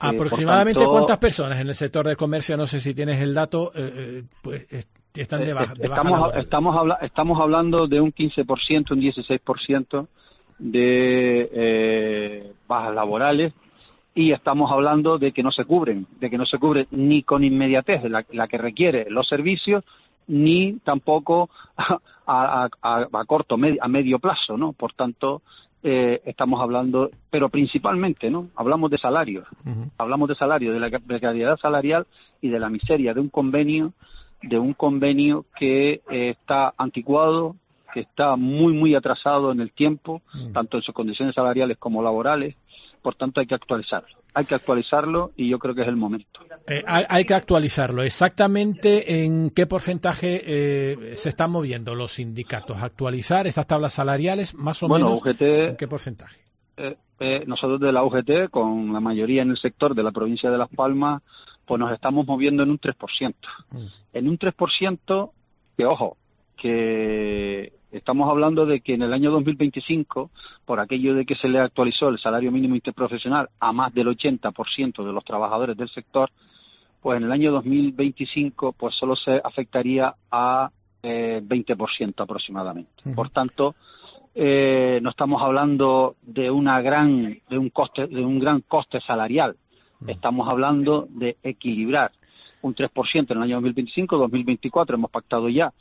Aproximadamente tanto, cuántas personas en el sector del comercio, no sé si tienes el dato, eh, pues están de baja, de baja estamos, laboral. Estamos, habla, estamos hablando de un quince por ciento, un dieciséis por ciento de eh, bajas laborales, y estamos hablando de que no se cubren, de que no se cubren ni con inmediatez la, la que requiere los servicios, ni tampoco a, a, a, a corto, med, a medio plazo, ¿no? Por tanto, eh, estamos hablando, pero principalmente, ¿no? Hablamos de salarios, uh-huh. hablamos de salarios, de la precariedad salarial y de la miseria de un convenio, de un convenio que eh, está anticuado, que está muy, muy atrasado en el tiempo, uh-huh. tanto en sus condiciones salariales como laborales. Por tanto, hay que actualizarlo. Hay que actualizarlo y yo creo que es el momento. Eh, hay, hay que actualizarlo. ¿Exactamente en qué porcentaje eh, se están moviendo los sindicatos? ¿Actualizar estas tablas salariales más o bueno, menos? U G T, ¿en qué porcentaje? Eh, eh, nosotros de la U G T, con la mayoría en el sector de la provincia de Las Palmas, pues nos estamos moviendo en un tres por ciento. Mm. En un tres por ciento que, ojo, que... Estamos hablando de que en el año dos mil veinticinco, por aquello de que se le actualizó el salario mínimo interprofesional a más del ochenta por ciento de los trabajadores del sector, pues en el año dos mil veinticinco pues solo se afectaría a eh, veinte por ciento aproximadamente. Uh-huh. Por tanto, eh, no estamos hablando de una gran de un coste de un gran coste salarial. Uh-huh. Estamos hablando de equilibrar un tres por ciento en el año dos mil veinticinco, dos mil veinticuatro hemos pactado ya,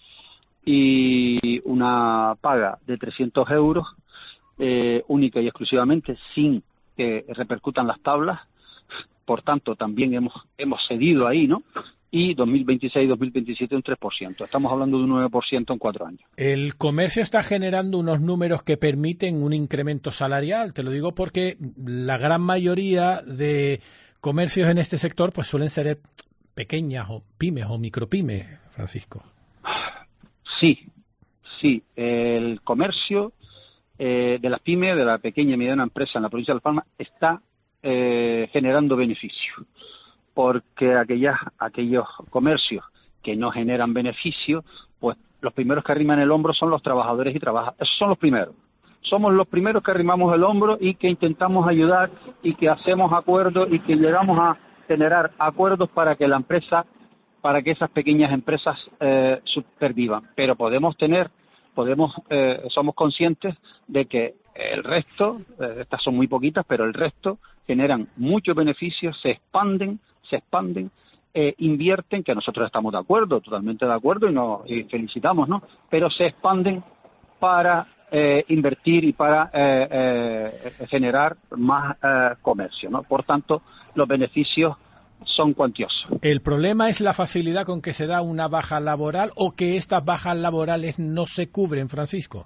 y una paga de trescientos euros eh, única y exclusivamente sin que repercutan las tablas. Por tanto, también hemos hemos cedido ahí, ¿no? Y dos mil veintiséis dos mil veintisiete un tres por ciento. Estamos hablando de un nueve por ciento en cuatro años. El comercio está generando unos números que permiten un incremento salarial. Te lo digo porque la gran mayoría de comercios en este sector pues suelen ser pequeñas o pymes o micropymes, Francisco. Sí, sí. El comercio eh, de las pymes, de la pequeña y mediana empresa en la provincia de Las Palmas está eh, generando beneficio, porque aquellas, aquellos comercios que no generan beneficio, pues los primeros que arriman el hombro son los trabajadores y trabajadoras. Esos son los primeros. Somos los primeros que arrimamos el hombro y que intentamos ayudar y que hacemos acuerdos y que llegamos a generar acuerdos para que la empresa para que esas pequeñas empresas eh, pervivan. Pero podemos tener, podemos, eh, somos conscientes de que el resto, eh, estas son muy poquitas, pero el resto generan muchos beneficios, se expanden, se expanden, eh, invierten, que nosotros estamos de acuerdo, totalmente de acuerdo y nos y felicitamos, ¿no? Pero se expanden para eh, invertir y para eh, eh, generar más eh, comercio, ¿no? Por tanto, los beneficios son cuantiosos. ¿El problema es la facilidad con que se da una baja laboral o que estas bajas laborales no se cubren, Francisco?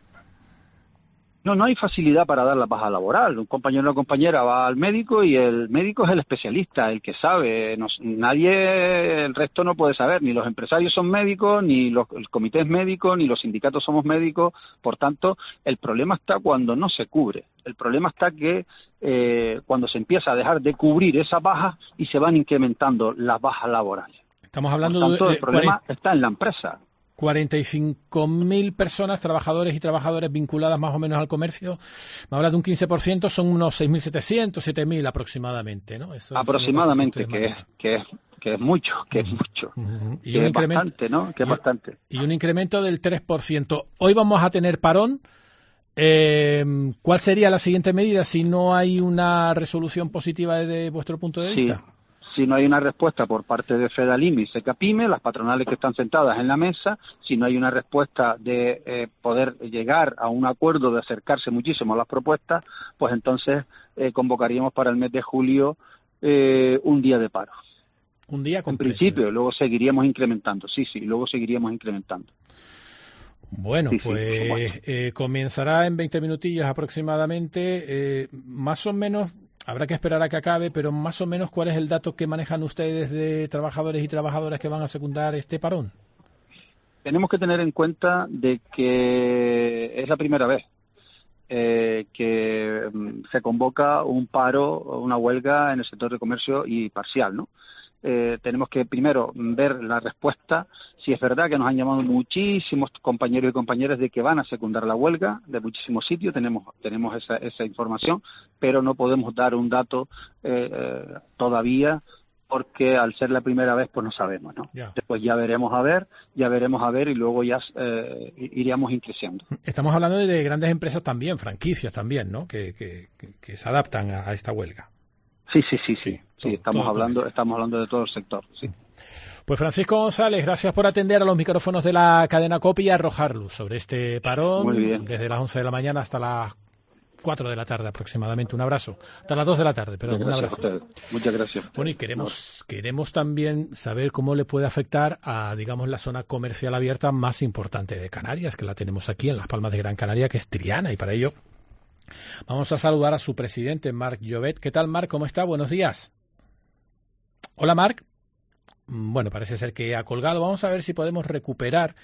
No, no hay facilidad para dar la baja laboral. Un compañero o una compañera va al médico y el médico es el especialista, el que sabe. No, nadie, el resto no puede saber. Ni los empresarios son médicos, ni los, el comité es médico, ni los sindicatos somos médicos. Por tanto, el problema está cuando no se cubre. El problema está que eh, cuando se empieza a dejar de cubrir esas bajas y se van incrementando las bajas laborales. Estamos hablando Por tanto, de, el problema cuarenta está en la empresa. cuarenta y cinco mil personas, trabajadores y trabajadoras vinculadas más o menos al comercio. Me hablas de un quince por ciento, son unos seis mil setecientos, siete mil aproximadamente, ¿no? Eso aproximadamente, que es, que, es, que es mucho, que es mucho. Uh-huh. Y que un es incremento, bastante, ¿no? Que es y, bastante. Y un incremento del tres por ciento. Hoy vamos a tener parón. Eh, ¿Cuál sería la siguiente medida si no hay una resolución positiva desde vuestro punto de vista? Sí. Si no hay una respuesta por parte de Fedalim y Secapime, las patronales que están sentadas en la mesa, si no hay una respuesta de eh, poder llegar a un acuerdo, de acercarse muchísimo a las propuestas, pues entonces eh, convocaríamos para el mes de julio eh, un día de paro. Un día completo. En principio, luego seguiríamos incrementando, sí, sí, luego seguiríamos incrementando. Bueno, sí, pues sí, bueno. Eh, comenzará en veinte minutillos aproximadamente, eh, más o menos. Habrá que esperar a que acabe, pero más o menos, ¿cuál es el dato que manejan ustedes de trabajadores y trabajadoras que van a secundar este parón? Tenemos que tener en cuenta de que es la primera vez eh, que um, se convoca un paro o una huelga en el sector de comercio y parcial, ¿no? eh, tenemos que primero ver la respuesta. Si es verdad que nos han llamado muchísimos compañeros y compañeras de que van a secundar la huelga, de muchísimos sitios, tenemos tenemos esa, esa información, pero no podemos dar un dato eh, eh, todavía, porque al ser la primera vez pues no sabemos, ¿no? Ya. Después ya veremos a ver, ya veremos a ver y luego ya eh, iríamos increciendo. Estamos hablando de grandes empresas también, franquicias también, ¿no? Que, que, que, que se adaptan a, a esta huelga. Sí, sí, sí, sí. sí todo, estamos todo, hablando, todo estamos hablando de todo el sector. Sí. Pues Francisco González, gracias por atender a los micrófonos de la cadena COPE y arrojar luz sobre este parón. Muy bien. Desde las once de la mañana hasta las cuatro de la tarde aproximadamente. Un abrazo. Hasta las dos de la tarde, perdón. Muchas un gracias abrazo. a ustedes. Muchas gracias. Bueno, y queremos, queremos también saber cómo le puede afectar a, digamos, la zona comercial abierta más importante de Canarias, que la tenemos aquí en Las Palmas de Gran Canaria, que es Triana, y para ello vamos a saludar a su presidente, Marc Llobet. ¿Qué tal, Marc? ¿Cómo está? Buenos días. Hola, Marc. Bueno, parece ser que ha colgado. Vamos a ver si podemos recuperar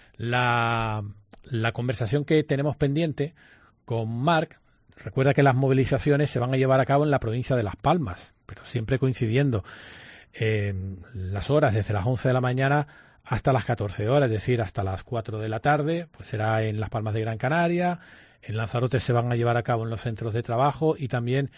la, la conversación que tenemos pendiente con Marc. Recuerda que las movilizaciones se van a llevar a cabo en la provincia de Las Palmas, pero siempre coincidiendo eh, las horas desde las once de la mañana hasta las catorce horas, es decir, hasta las cuatro de la tarde, pues será en Las Palmas de Gran Canaria. En Lanzarote se van a llevar a cabo en los centros de trabajo y también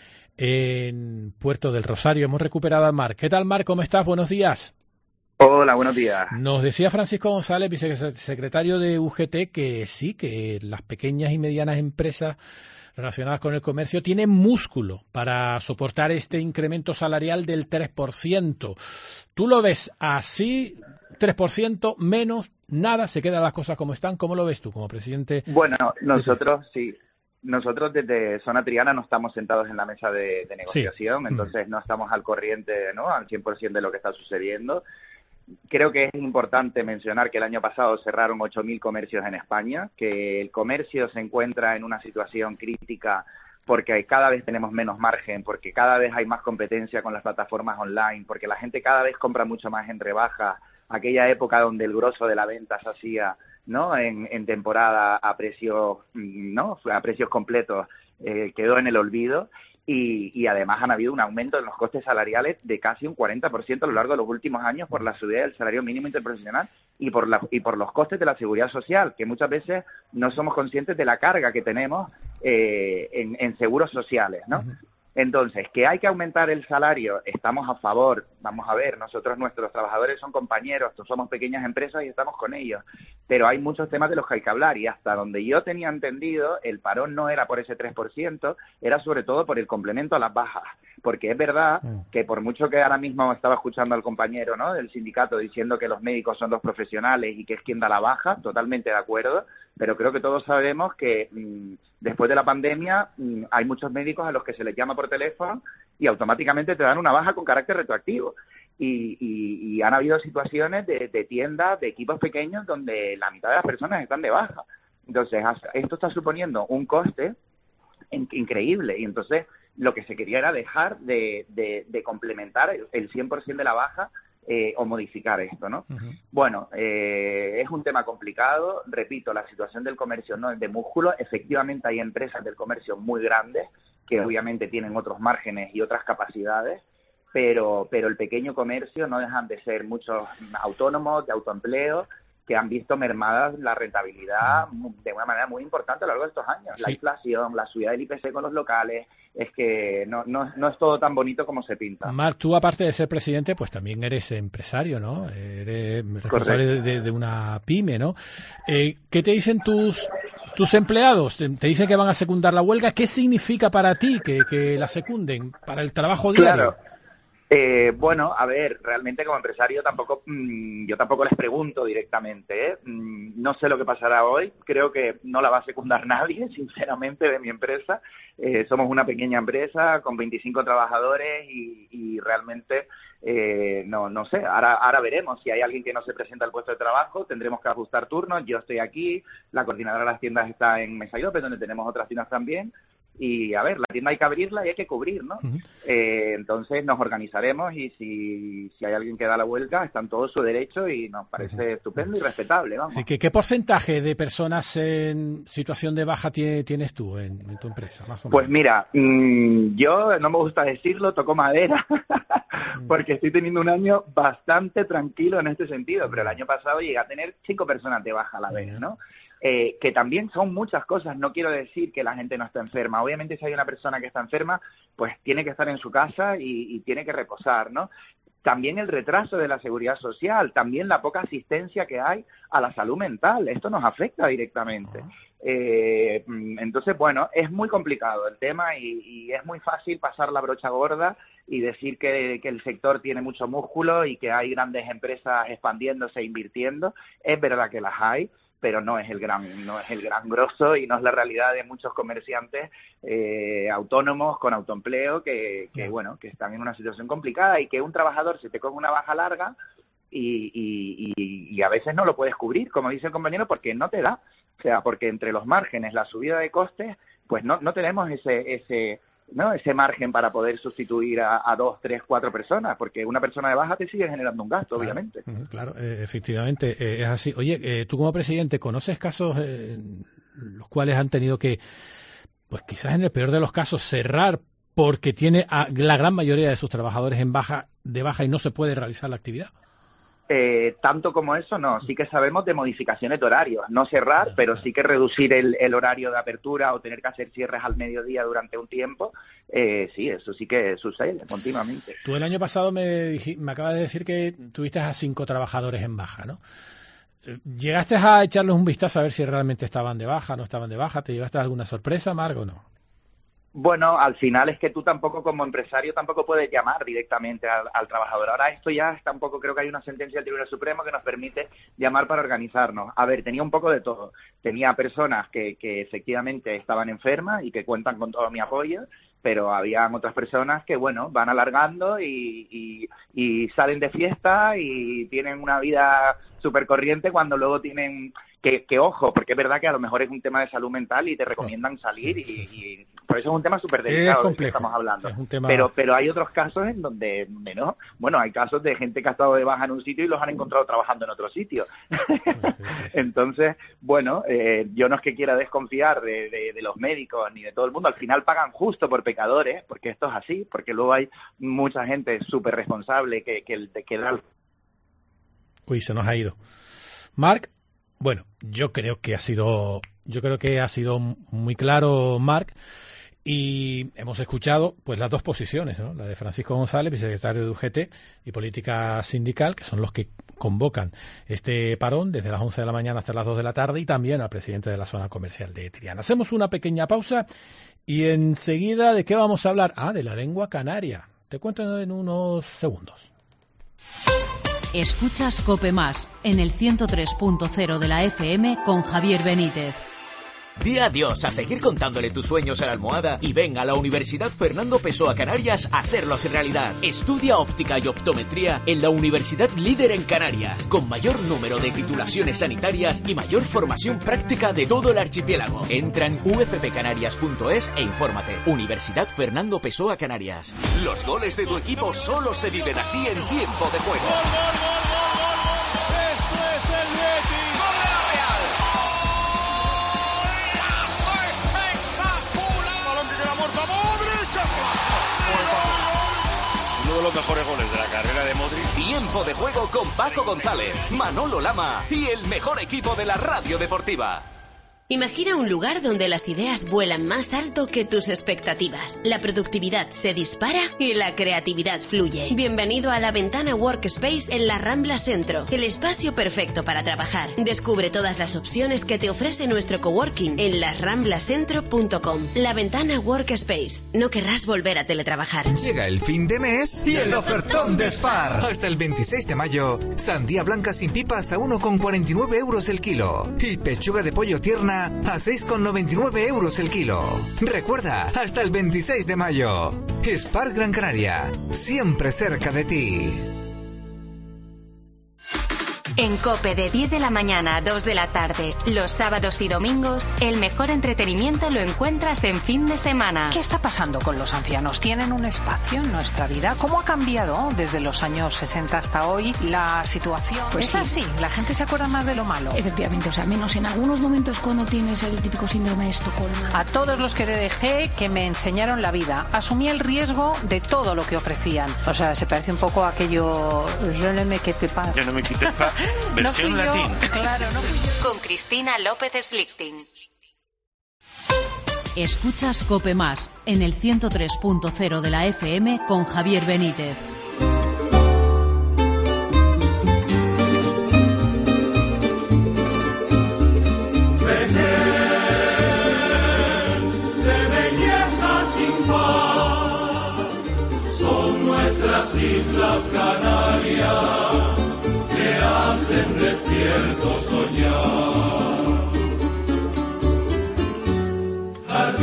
en Puerto del Rosario. Hemos recuperado a Marc. ¿Qué tal, Marc? ¿Cómo estás? Buenos días. Hola, buenos días. Nos decía Francisco González, vicesecretario de U G T, que sí, que las pequeñas y medianas empresas relacionadas con el comercio tienen músculo para soportar este incremento salarial del tres por ciento. ¿Tú lo ves así? ¿tres por ciento? ¿Menos? ¿Nada? ¿Se quedan las cosas como están? ¿Cómo lo ves tú como presidente? Bueno, nosotros sí. Nosotros desde Zona Triana no estamos sentados en la mesa de, de negociación, sí. Entonces no estamos al corriente, ¿no?, al cien por ciento de lo que está sucediendo. Creo que es importante mencionar que el año pasado cerraron ocho mil comercios en España, que el comercio se encuentra en una situación crítica porque cada vez tenemos menos margen, porque cada vez hay más competencia con las plataformas online, porque la gente cada vez compra mucho más en rebaja. Aquella época donde el grosso de la venta se hacía, ¿no?, en, en temporada a precios, ¿no?, a precios completos, eh, quedó en el olvido. Y, y además han habido un aumento en los costes salariales de casi un cuarenta por ciento a lo largo de los últimos años por la subida del salario mínimo interprofesional y por la, y por los costes de la seguridad social, que muchas veces no somos conscientes de la carga que tenemos eh, en, en seguros sociales, ¿no? Uh-huh. Entonces, que hay que aumentar el salario, estamos a favor. Vamos a ver, nosotros, nuestros trabajadores son compañeros, somos pequeñas empresas y estamos con ellos, pero hay muchos temas de los que hay que hablar y hasta donde yo tenía entendido, el parón no era por ese tres por ciento, era sobre todo por el complemento a las bajas, porque es verdad que por mucho que ahora mismo estaba escuchando al compañero, ¿no?, del sindicato diciendo que los médicos son los profesionales y que es quien da la baja, totalmente de acuerdo, pero creo que todos sabemos que mmm, después de la pandemia mmm, hay muchos médicos a los que se les llama por teléfono y automáticamente te dan una baja con carácter retroactivo. Y, y, y han habido situaciones de, de tiendas, de equipos pequeños, donde la mitad de las personas están de baja. Entonces, esto está suponiendo un coste in, increíble. Y entonces, lo que se quería era dejar de, de, de complementar el, el cien por ciento de la baja eh, o modificar esto, ¿no? Uh-huh. Bueno, eh, es un tema complicado. Repito, la situación del comercio no es de músculo. Efectivamente, hay empresas del comercio muy grandes que obviamente tienen otros márgenes y otras capacidades, pero pero el pequeño comercio no dejan de ser muchos autónomos de autoempleo que han visto mermada la rentabilidad de una manera muy importante a lo largo de estos años. Sí. La inflación, la subida del I P C con los locales, es que no, no, no es todo tan bonito como se pinta. Marc, tú aparte de ser presidente, pues también eres empresario, ¿no? Eres responsable de, de, de una pyme, ¿no? Eh, ¿Qué te dicen tus tus empleados? Te, te dicen que van a secundar la huelga. ¿Qué significa para ti que, que la secunden para el trabajo diario? Claro. Eh, bueno, a ver, realmente como empresario tampoco, mmm, yo tampoco les pregunto directamente, ¿eh? Mm, no sé lo que pasará hoy, creo que no la va a secundar nadie, sinceramente, de mi empresa. Eh, somos una pequeña empresa con veinticinco trabajadores y, y realmente, eh, no no sé, ahora, ahora veremos. Si hay alguien que no se presenta al puesto de trabajo, tendremos que ajustar turnos. Yo estoy aquí, la coordinadora de las tiendas está en Mesa y López, donde tenemos otras tiendas también. Y, a ver, la tienda hay que abrirla y hay que cubrir, ¿no? Uh-huh. Eh, entonces nos organizaremos y si, si hay alguien que da la vuelta, está en todo su derecho y nos parece uh-huh. estupendo y respetable, vamos. Sí, ¿qué, ¿Qué porcentaje de personas en situación de baja tiene, tienes tú en, en tu empresa, más o menos? Pues mira, mmm, yo no me gusta decirlo, toco madera, porque estoy teniendo un año bastante tranquilo en este sentido, pero el año pasado llegué a tener cinco personas de baja a la vez, ¿no? Eh, que también son muchas cosas, no quiero decir que la gente no está enferma, obviamente si hay una persona que está enferma, pues tiene que estar en su casa y, y tiene que reposar, ¿no? También el retraso de la seguridad social, también la poca asistencia que hay a la salud mental, esto nos afecta directamente. Eh, entonces, bueno, es muy complicado el tema y, y es muy fácil pasar la brocha gorda y decir que, que el sector tiene mucho músculo y que hay grandes empresas expandiéndose, invirtiendo. Es verdad que las hay, pero no es el gran no es el gran grosso y no es la realidad de muchos comerciantes eh, autónomos con autoempleo que, que bueno que están en una situación complicada y que un trabajador se te coge una baja larga y, y, y, y a veces no lo puedes cubrir, como dice el compañero, porque no te da, o sea, porque entre los márgenes, la subida de costes, pues no no tenemos ese ese ¿no? ese margen para poder sustituir a, a dos, tres, cuatro personas, porque una persona de baja te sigue generando un gasto, claro, obviamente. Claro, eh, efectivamente, eh, es así. Oye, eh, tú como presidente, ¿conoces casos eh, los cuales han tenido que, pues quizás en el peor de los casos, cerrar porque tiene a la gran mayoría de sus trabajadores en baja de baja y no se puede realizar la actividad? Eh, tanto como eso, no. Sí que sabemos de modificaciones de horarios, no cerrar, pero sí que reducir el, el horario de apertura o tener que hacer cierres al mediodía durante un tiempo. Eh, sí, eso sí que sucede continuamente. Tú el año pasado me, me acabas de decir que tuviste a cinco trabajadores en baja, ¿no? ¿Llegaste a echarles un vistazo a ver si realmente estaban de baja, no estaban de baja? ¿Te llevaste alguna sorpresa, Marc, o no? Bueno, al final es que tú tampoco como empresario tampoco puedes llamar directamente al, al trabajador. Ahora esto ya está un poco, creo que hay una sentencia del Tribunal Supremo que nos permite llamar para organizarnos. A ver, tenía un poco de todo. Tenía personas que, que efectivamente estaban enfermas y que cuentan con todo mi apoyo, pero habían otras personas que, bueno, van alargando y, y, y salen de fiesta y tienen una vida súper corriente cuando luego tienen... Que, que ojo, porque es verdad que a lo mejor es un tema de salud mental y te recomiendan salir y, y por eso es un tema súper delicado del que estamos hablando. Tema... Pero pero hay otros casos en donde, donde no. Bueno, hay casos de gente que ha estado de baja en un sitio y los han encontrado trabajando en otro sitio. Entonces, bueno, eh, yo no es que quiera desconfiar de, de, de los médicos ni de todo el mundo. Al final pagan justo por pecadores, porque esto es así, porque luego hay mucha gente súper responsable que, que, que da... Uy, se nos ha ido. Marc. Bueno, yo creo que ha sido, yo creo que ha sido muy claro, Marc, y hemos escuchado pues las dos posiciones, ¿no? La de Francisco González, vicesecretario de U G T y Política Sindical, que son los que convocan este parón desde las once de la mañana hasta las dos de la tarde, y también al presidente de la zona comercial de Triana. Hacemos una pequeña pausa y enseguida, ¿de qué vamos a hablar? Ah, de la lengua canaria. Te cuento en unos segundos. Escuchas COPE Más en el ciento tres punto cero de la F M con Javier Benítez. Di adiós a seguir contándole tus sueños a la almohada y ven a la Universidad Fernando Pessoa Canarias a hacerlos realidad. Estudia óptica y optometría en la universidad líder en Canarias, con mayor número de titulaciones sanitarias y mayor formación práctica de todo el archipiélago. Entra en u f p canarias punto es e infórmate. Universidad Fernando Pessoa Canarias. Los goles de tu equipo solo se viven así en tiempo de juego. Esto es el Betis. Uno de los mejores goles de la carrera de Modric. Tiempo de juego con Paco González, Manolo Lama y el mejor equipo de la radio deportiva. Imagina un lugar donde las ideas vuelan más alto que tus expectativas. La productividad se dispara y la creatividad fluye. Bienvenido a la Ventana Workspace en la Rambla Centro, el espacio perfecto para trabajar. Descubre todas las opciones que te ofrece nuestro coworking en las ramblas centro punto com. La Ventana Workspace. No querrás volver a teletrabajar. Llega el fin de mes y el ofertón de Spar. Hasta el veintiséis de mayo, sandía blanca sin pipas a uno con cuarenta y nueve euros el kilo. Y pechuga de pollo tierna a seis con noventa y nueve euros el kilo. Recuerda, hasta el veintiséis de mayo. Spar Gran Canaria, siempre cerca de ti. En COPE de diez de la mañana a dos de la tarde, los sábados y domingos, el mejor entretenimiento lo encuentras en fin de semana. ¿Qué está pasando con los ancianos? ¿Tienen un espacio en nuestra vida? ¿Cómo ha cambiado desde los años sesenta hasta hoy la situación? Pues es sí. así, la gente se acuerda más de lo malo. Efectivamente, o sea, menos en algunos momentos cuando tienes el típico síndrome de Estocolmo. A todos los que dejé, que me enseñaron la vida, asumí el riesgo de todo lo que ofrecían. O sea, se parece un poco a aquello... Je ne me quitte pas. Je ne me quitte pas. Versión no latín. Claro, no fui yo. Con Cristina López Slichting. Escuchas COPE Más en el ciento tres punto cero de la F M con Javier Benítez. De belleza sin par, son nuestras islas Canarias que hacen despierto soñar. Jardín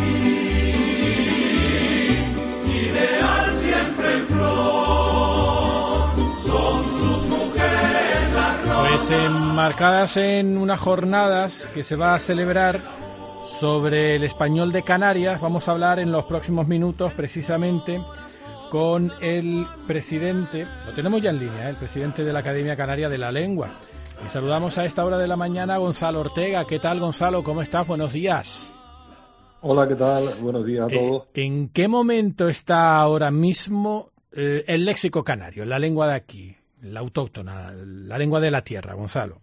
ideal siempre en flor, son sus mujeres las rosas. Pues enmarcadas en unas jornadas que se va a celebrar sobre el español de Canarias, vamos a hablar en los próximos minutos precisamente con el presidente, lo tenemos ya en línea, ¿eh? el presidente de la Academia Canaria de la Lengua. Y saludamos a esta hora de la mañana a Gonzalo Ortega. ¿Qué tal, Gonzalo? ¿Cómo estás? Buenos días. Hola, ¿qué tal? Buenos días a todos. Eh, ¿En qué momento está ahora mismo eh, el léxico canario, la lengua de aquí, la autóctona, la lengua de la tierra, Gonzalo?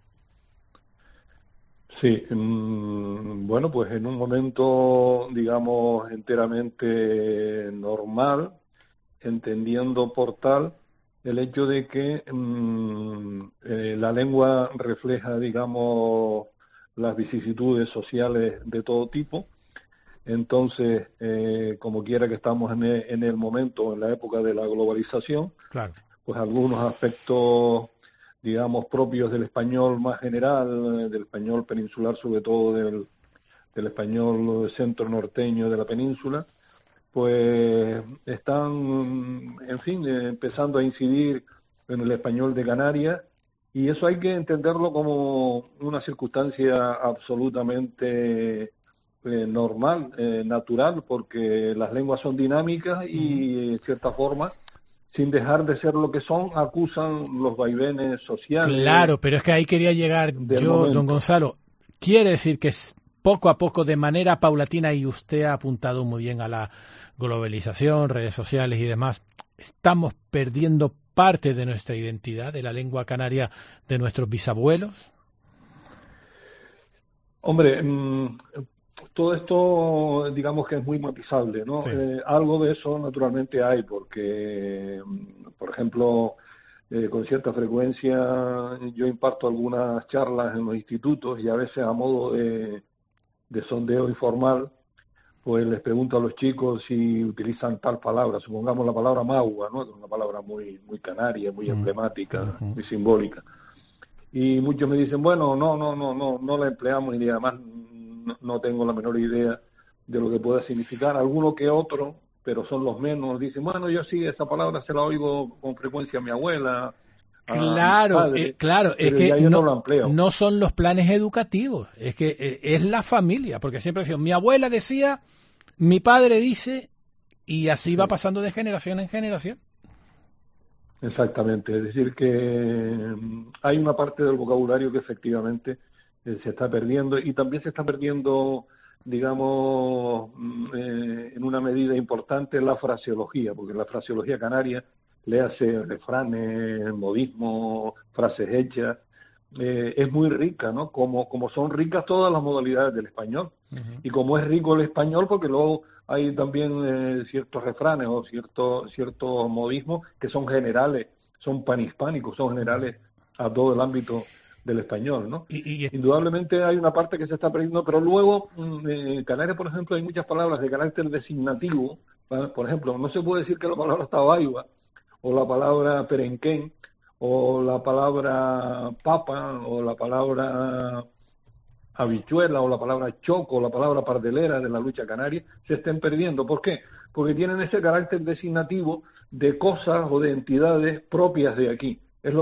Sí, mmm, bueno, pues en un momento, digamos, enteramente normal, entendiendo por tal el hecho de que mmm, eh, la lengua refleja, digamos, las vicisitudes sociales de todo tipo. Entonces, eh, como quiera que estamos en el, en el momento, en la época de la globalización, claro, pues algunos aspectos, digamos, propios del español más general, del español peninsular, sobre todo del, del español centro norteño de la península, pues están, en fin, eh, empezando a incidir en el español de Canarias, y eso hay que entenderlo como una circunstancia absolutamente eh, normal, eh, natural, porque las lenguas son dinámicas y, en cierta forma, sin dejar de ser lo que son, acusan los vaivenes sociales. Claro, pero es que ahí quería llegar yo, momento. Don Gonzalo. Quiere decir que poco a poco, de manera paulatina, y usted ha apuntado muy bien a la globalización, redes sociales y demás, estamos perdiendo parte de nuestra identidad, de la lengua canaria de nuestros bisabuelos. Hombre, mmm, todo esto, digamos que es muy matizable, ¿no? Sí. Eh, algo de eso naturalmente hay, porque, por ejemplo, eh, con cierta frecuencia yo imparto algunas charlas en los institutos y a veces a modo de, de sondeo informal, pues les pregunto a los chicos si utilizan tal palabra, supongamos la palabra maua, ¿no? Es una palabra muy, muy canaria, muy Mm. emblemática, Ujú. muy simbólica. Y muchos me dicen, bueno, no, no, no, no, no la empleamos y además no, no tengo la menor idea de lo que pueda significar. Alguno que otro, pero son los menos, dicen, bueno, yo sí, esa palabra se la oigo con frecuencia a mi abuela. a Claro, mi padre, eh, claro, es pero que ya yo no, no lo empleo. no son los planes educativos, es que eh, es la familia, porque siempre decía, mi abuela decía, mi padre dice, y así va pasando de generación en generación. Exactamente, es decir que mm, hay una parte del vocabulario que efectivamente eh, se está perdiendo y también se está perdiendo, digamos, mm, eh, en una medida importante la fraseología, porque la fraseología canaria le hace refranes, modismos, frases hechas, eh, es muy rica, ¿no? Como, como son ricas todas las modalidades del español. Uh-huh. Y como es rico el español, porque luego hay también eh, ciertos refranes o ciertos ciertos modismos que son generales, son panhispánicos, son generales a todo el ámbito del español, ¿no? Y, y... Indudablemente hay una parte que se está perdiendo, pero luego en Canarias, por ejemplo, hay muchas palabras de carácter designativo, ¿vale? Por ejemplo, no se puede decir que la palabra tabaiba, o la palabra perenquén, o la palabra papa, o la palabra habichuela, o la palabra choco, o la palabra pardelera de la lucha canaria, se estén perdiendo. ¿Por qué? Porque tienen ese carácter designativo de cosas o de entidades propias de aquí. Es lo que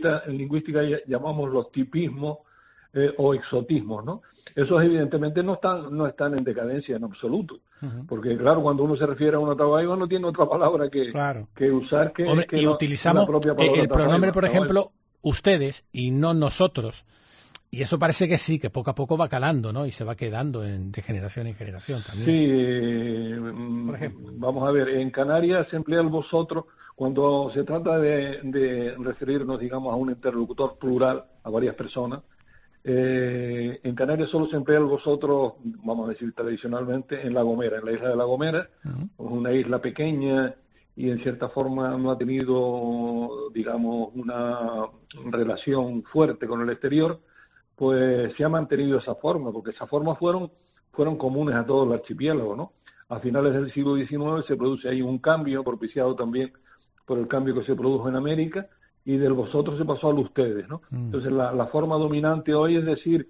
lingüista, en lingüística llamamos los tipismos eh, o exotismos, ¿no? Esos evidentemente no están no están en decadencia en absoluto, uh-huh. porque claro, cuando uno se refiere a una tabaiba no tiene otra palabra que, claro. que usar que, Hombre, que y no, utilizamos la propia palabra el pronombre, tabaiba, por ejemplo, ustedes y no nosotros. Y eso parece que sí, que poco a poco va calando, ¿no? Y se va quedando en, de generación en generación también. Sí, eh, por ejemplo. Vamos a ver, en Canarias se emplea el vosotros cuando se trata de, de referirnos, digamos, a un interlocutor plural, a varias personas. Eh, en Canarias solo se emplea el vosotros, vamos a decir tradicionalmente, en La Gomera, en la isla de La Gomera, uh-huh. una isla pequeña y en cierta forma no ha tenido, digamos, una relación fuerte con el exterior, pues se ha mantenido esa forma, porque esas formas fueron fueron comunes a todo el archipiélago, ¿no? A finales del siglo diecinueve se produce ahí un cambio, propiciado también por el cambio que se produjo en América, y del vosotros se pasó al ustedes, ¿no? Mm. Entonces la, la forma dominante hoy es decir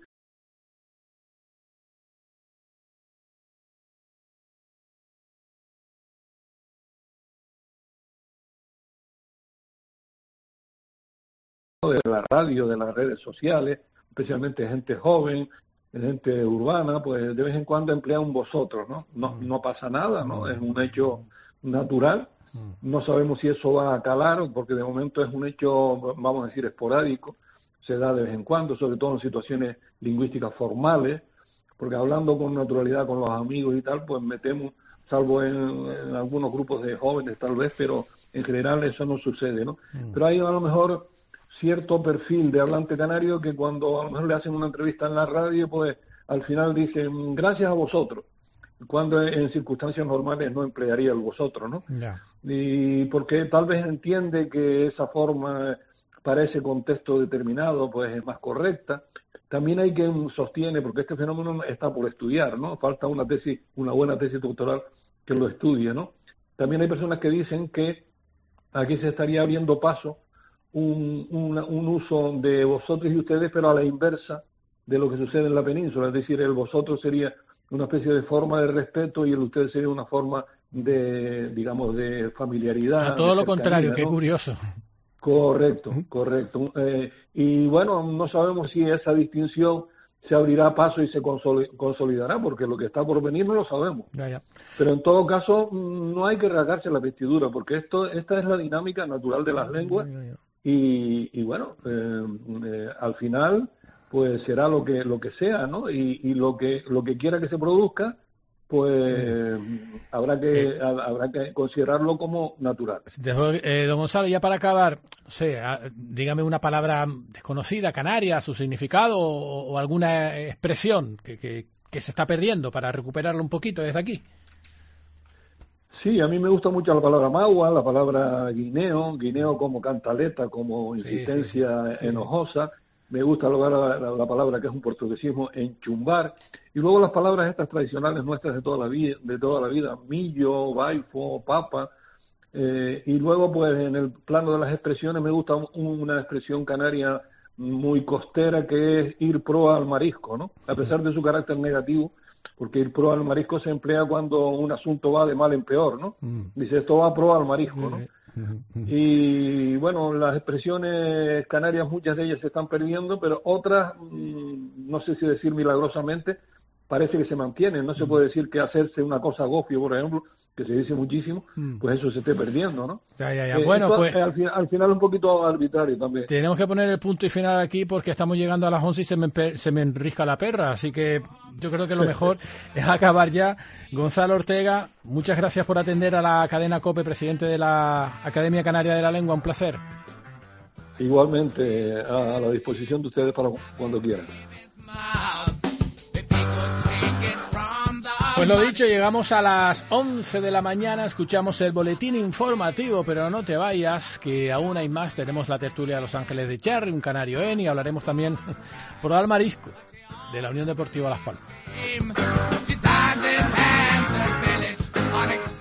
de la radio, de las redes sociales, especialmente gente joven, gente urbana, pues de vez en cuando emplea un vosotros, ¿no? No, no pasa nada, ¿no? Es un hecho natural. No sabemos si eso va a calar, porque de momento es un hecho, vamos a decir, esporádico. Se da de vez en cuando, sobre todo en situaciones lingüísticas formales, porque hablando con naturalidad con los amigos y tal, pues metemos, salvo en, en algunos grupos de jóvenes tal vez, pero en general eso no sucede, ¿no? Mm. Pero hay a lo mejor cierto perfil de hablante canario que cuando a lo mejor le hacen una entrevista en la radio, pues al final dicen gracias a vosotros, cuando en circunstancias normales no emplearía el vosotros, ¿no? Yeah. Y porque tal vez entiende que esa forma para ese contexto determinado pues es más correcta. También hay quien sostiene, porque este fenómeno está por estudiar, ¿no? Falta una tesis, una buena tesis doctoral que lo estudie, ¿no? También hay personas que dicen que aquí se estaría abriendo paso Un, un, un uso de vosotros y ustedes, pero a la inversa de lo que sucede en la península, es decir, el vosotros sería una especie de forma de respeto y el ustedes sería una forma de, digamos, de familiaridad. A todo lo contrario, ¿no? Qué curioso. Correcto, correcto. Eh, y bueno, no sabemos si esa distinción se abrirá paso y se consolidará, porque lo que está por venir no lo sabemos. Ya, ya. Pero en todo caso, no hay que rasgarse la vestidura, porque esto esta es la dinámica natural de las lenguas. Ya, ya. Y, y bueno, eh, eh, al final pues será lo que lo que sea, ¿no? Y, y lo que lo que quiera que se produzca, pues habrá que eh, habrá que considerarlo como natural. Eh, don Gonzalo, ya para acabar, no sé, dígame una palabra desconocida, canaria, su significado o, o alguna expresión que, que, que se está perdiendo para recuperarlo un poquito desde aquí. Sí, a mí me gusta mucho la palabra magua, la palabra guineo, guineo como cantaleta, como insistencia sí, sí, sí. enojosa. Me gusta la, la, la palabra que es un portuguesismo, enchumbar. Y luego las palabras estas tradicionales nuestras de toda la vida, de toda la vida, millo, baifo, papa. Eh, y luego, pues, en el plano de las expresiones me gusta una expresión canaria muy costera que es ir pro al marisco, ¿no? A pesar de su carácter negativo, porque ir pro al marisco se emplea cuando un asunto va de mal en peor, ¿no? Dice, esto va pro al marisco, ¿no? Y bueno, las expresiones canarias, muchas de ellas se están perdiendo, pero otras, no sé si decir milagrosamente, parece que se mantienen. No se puede decir que hacerse una cosa gofio, por ejemplo, que se dice muchísimo, pues eso se esté perdiendo, ¿no? Ya, ya, ya. Eh, bueno, esto, pues... Eh, al, final, al final un poquito arbitrario también. Tenemos que poner el punto y final aquí porque estamos llegando a las once y se me, se me enrisca la perra, así que yo creo que lo mejor es acabar ya. Gonzalo Ortega, muchas gracias por atender a la cadena COPE, presidente de la Academia Canaria de la Lengua, un placer. Igualmente, a la disposición de ustedes para cuando quieran. Pues lo dicho, llegamos a las once de la mañana, escuchamos el boletín informativo, pero no te vayas, que aún hay más. Tenemos la tertulia de Los Ángeles de Cherry, un canario en, y hablaremos también por al marisco de la Unión Deportiva Las Palmas.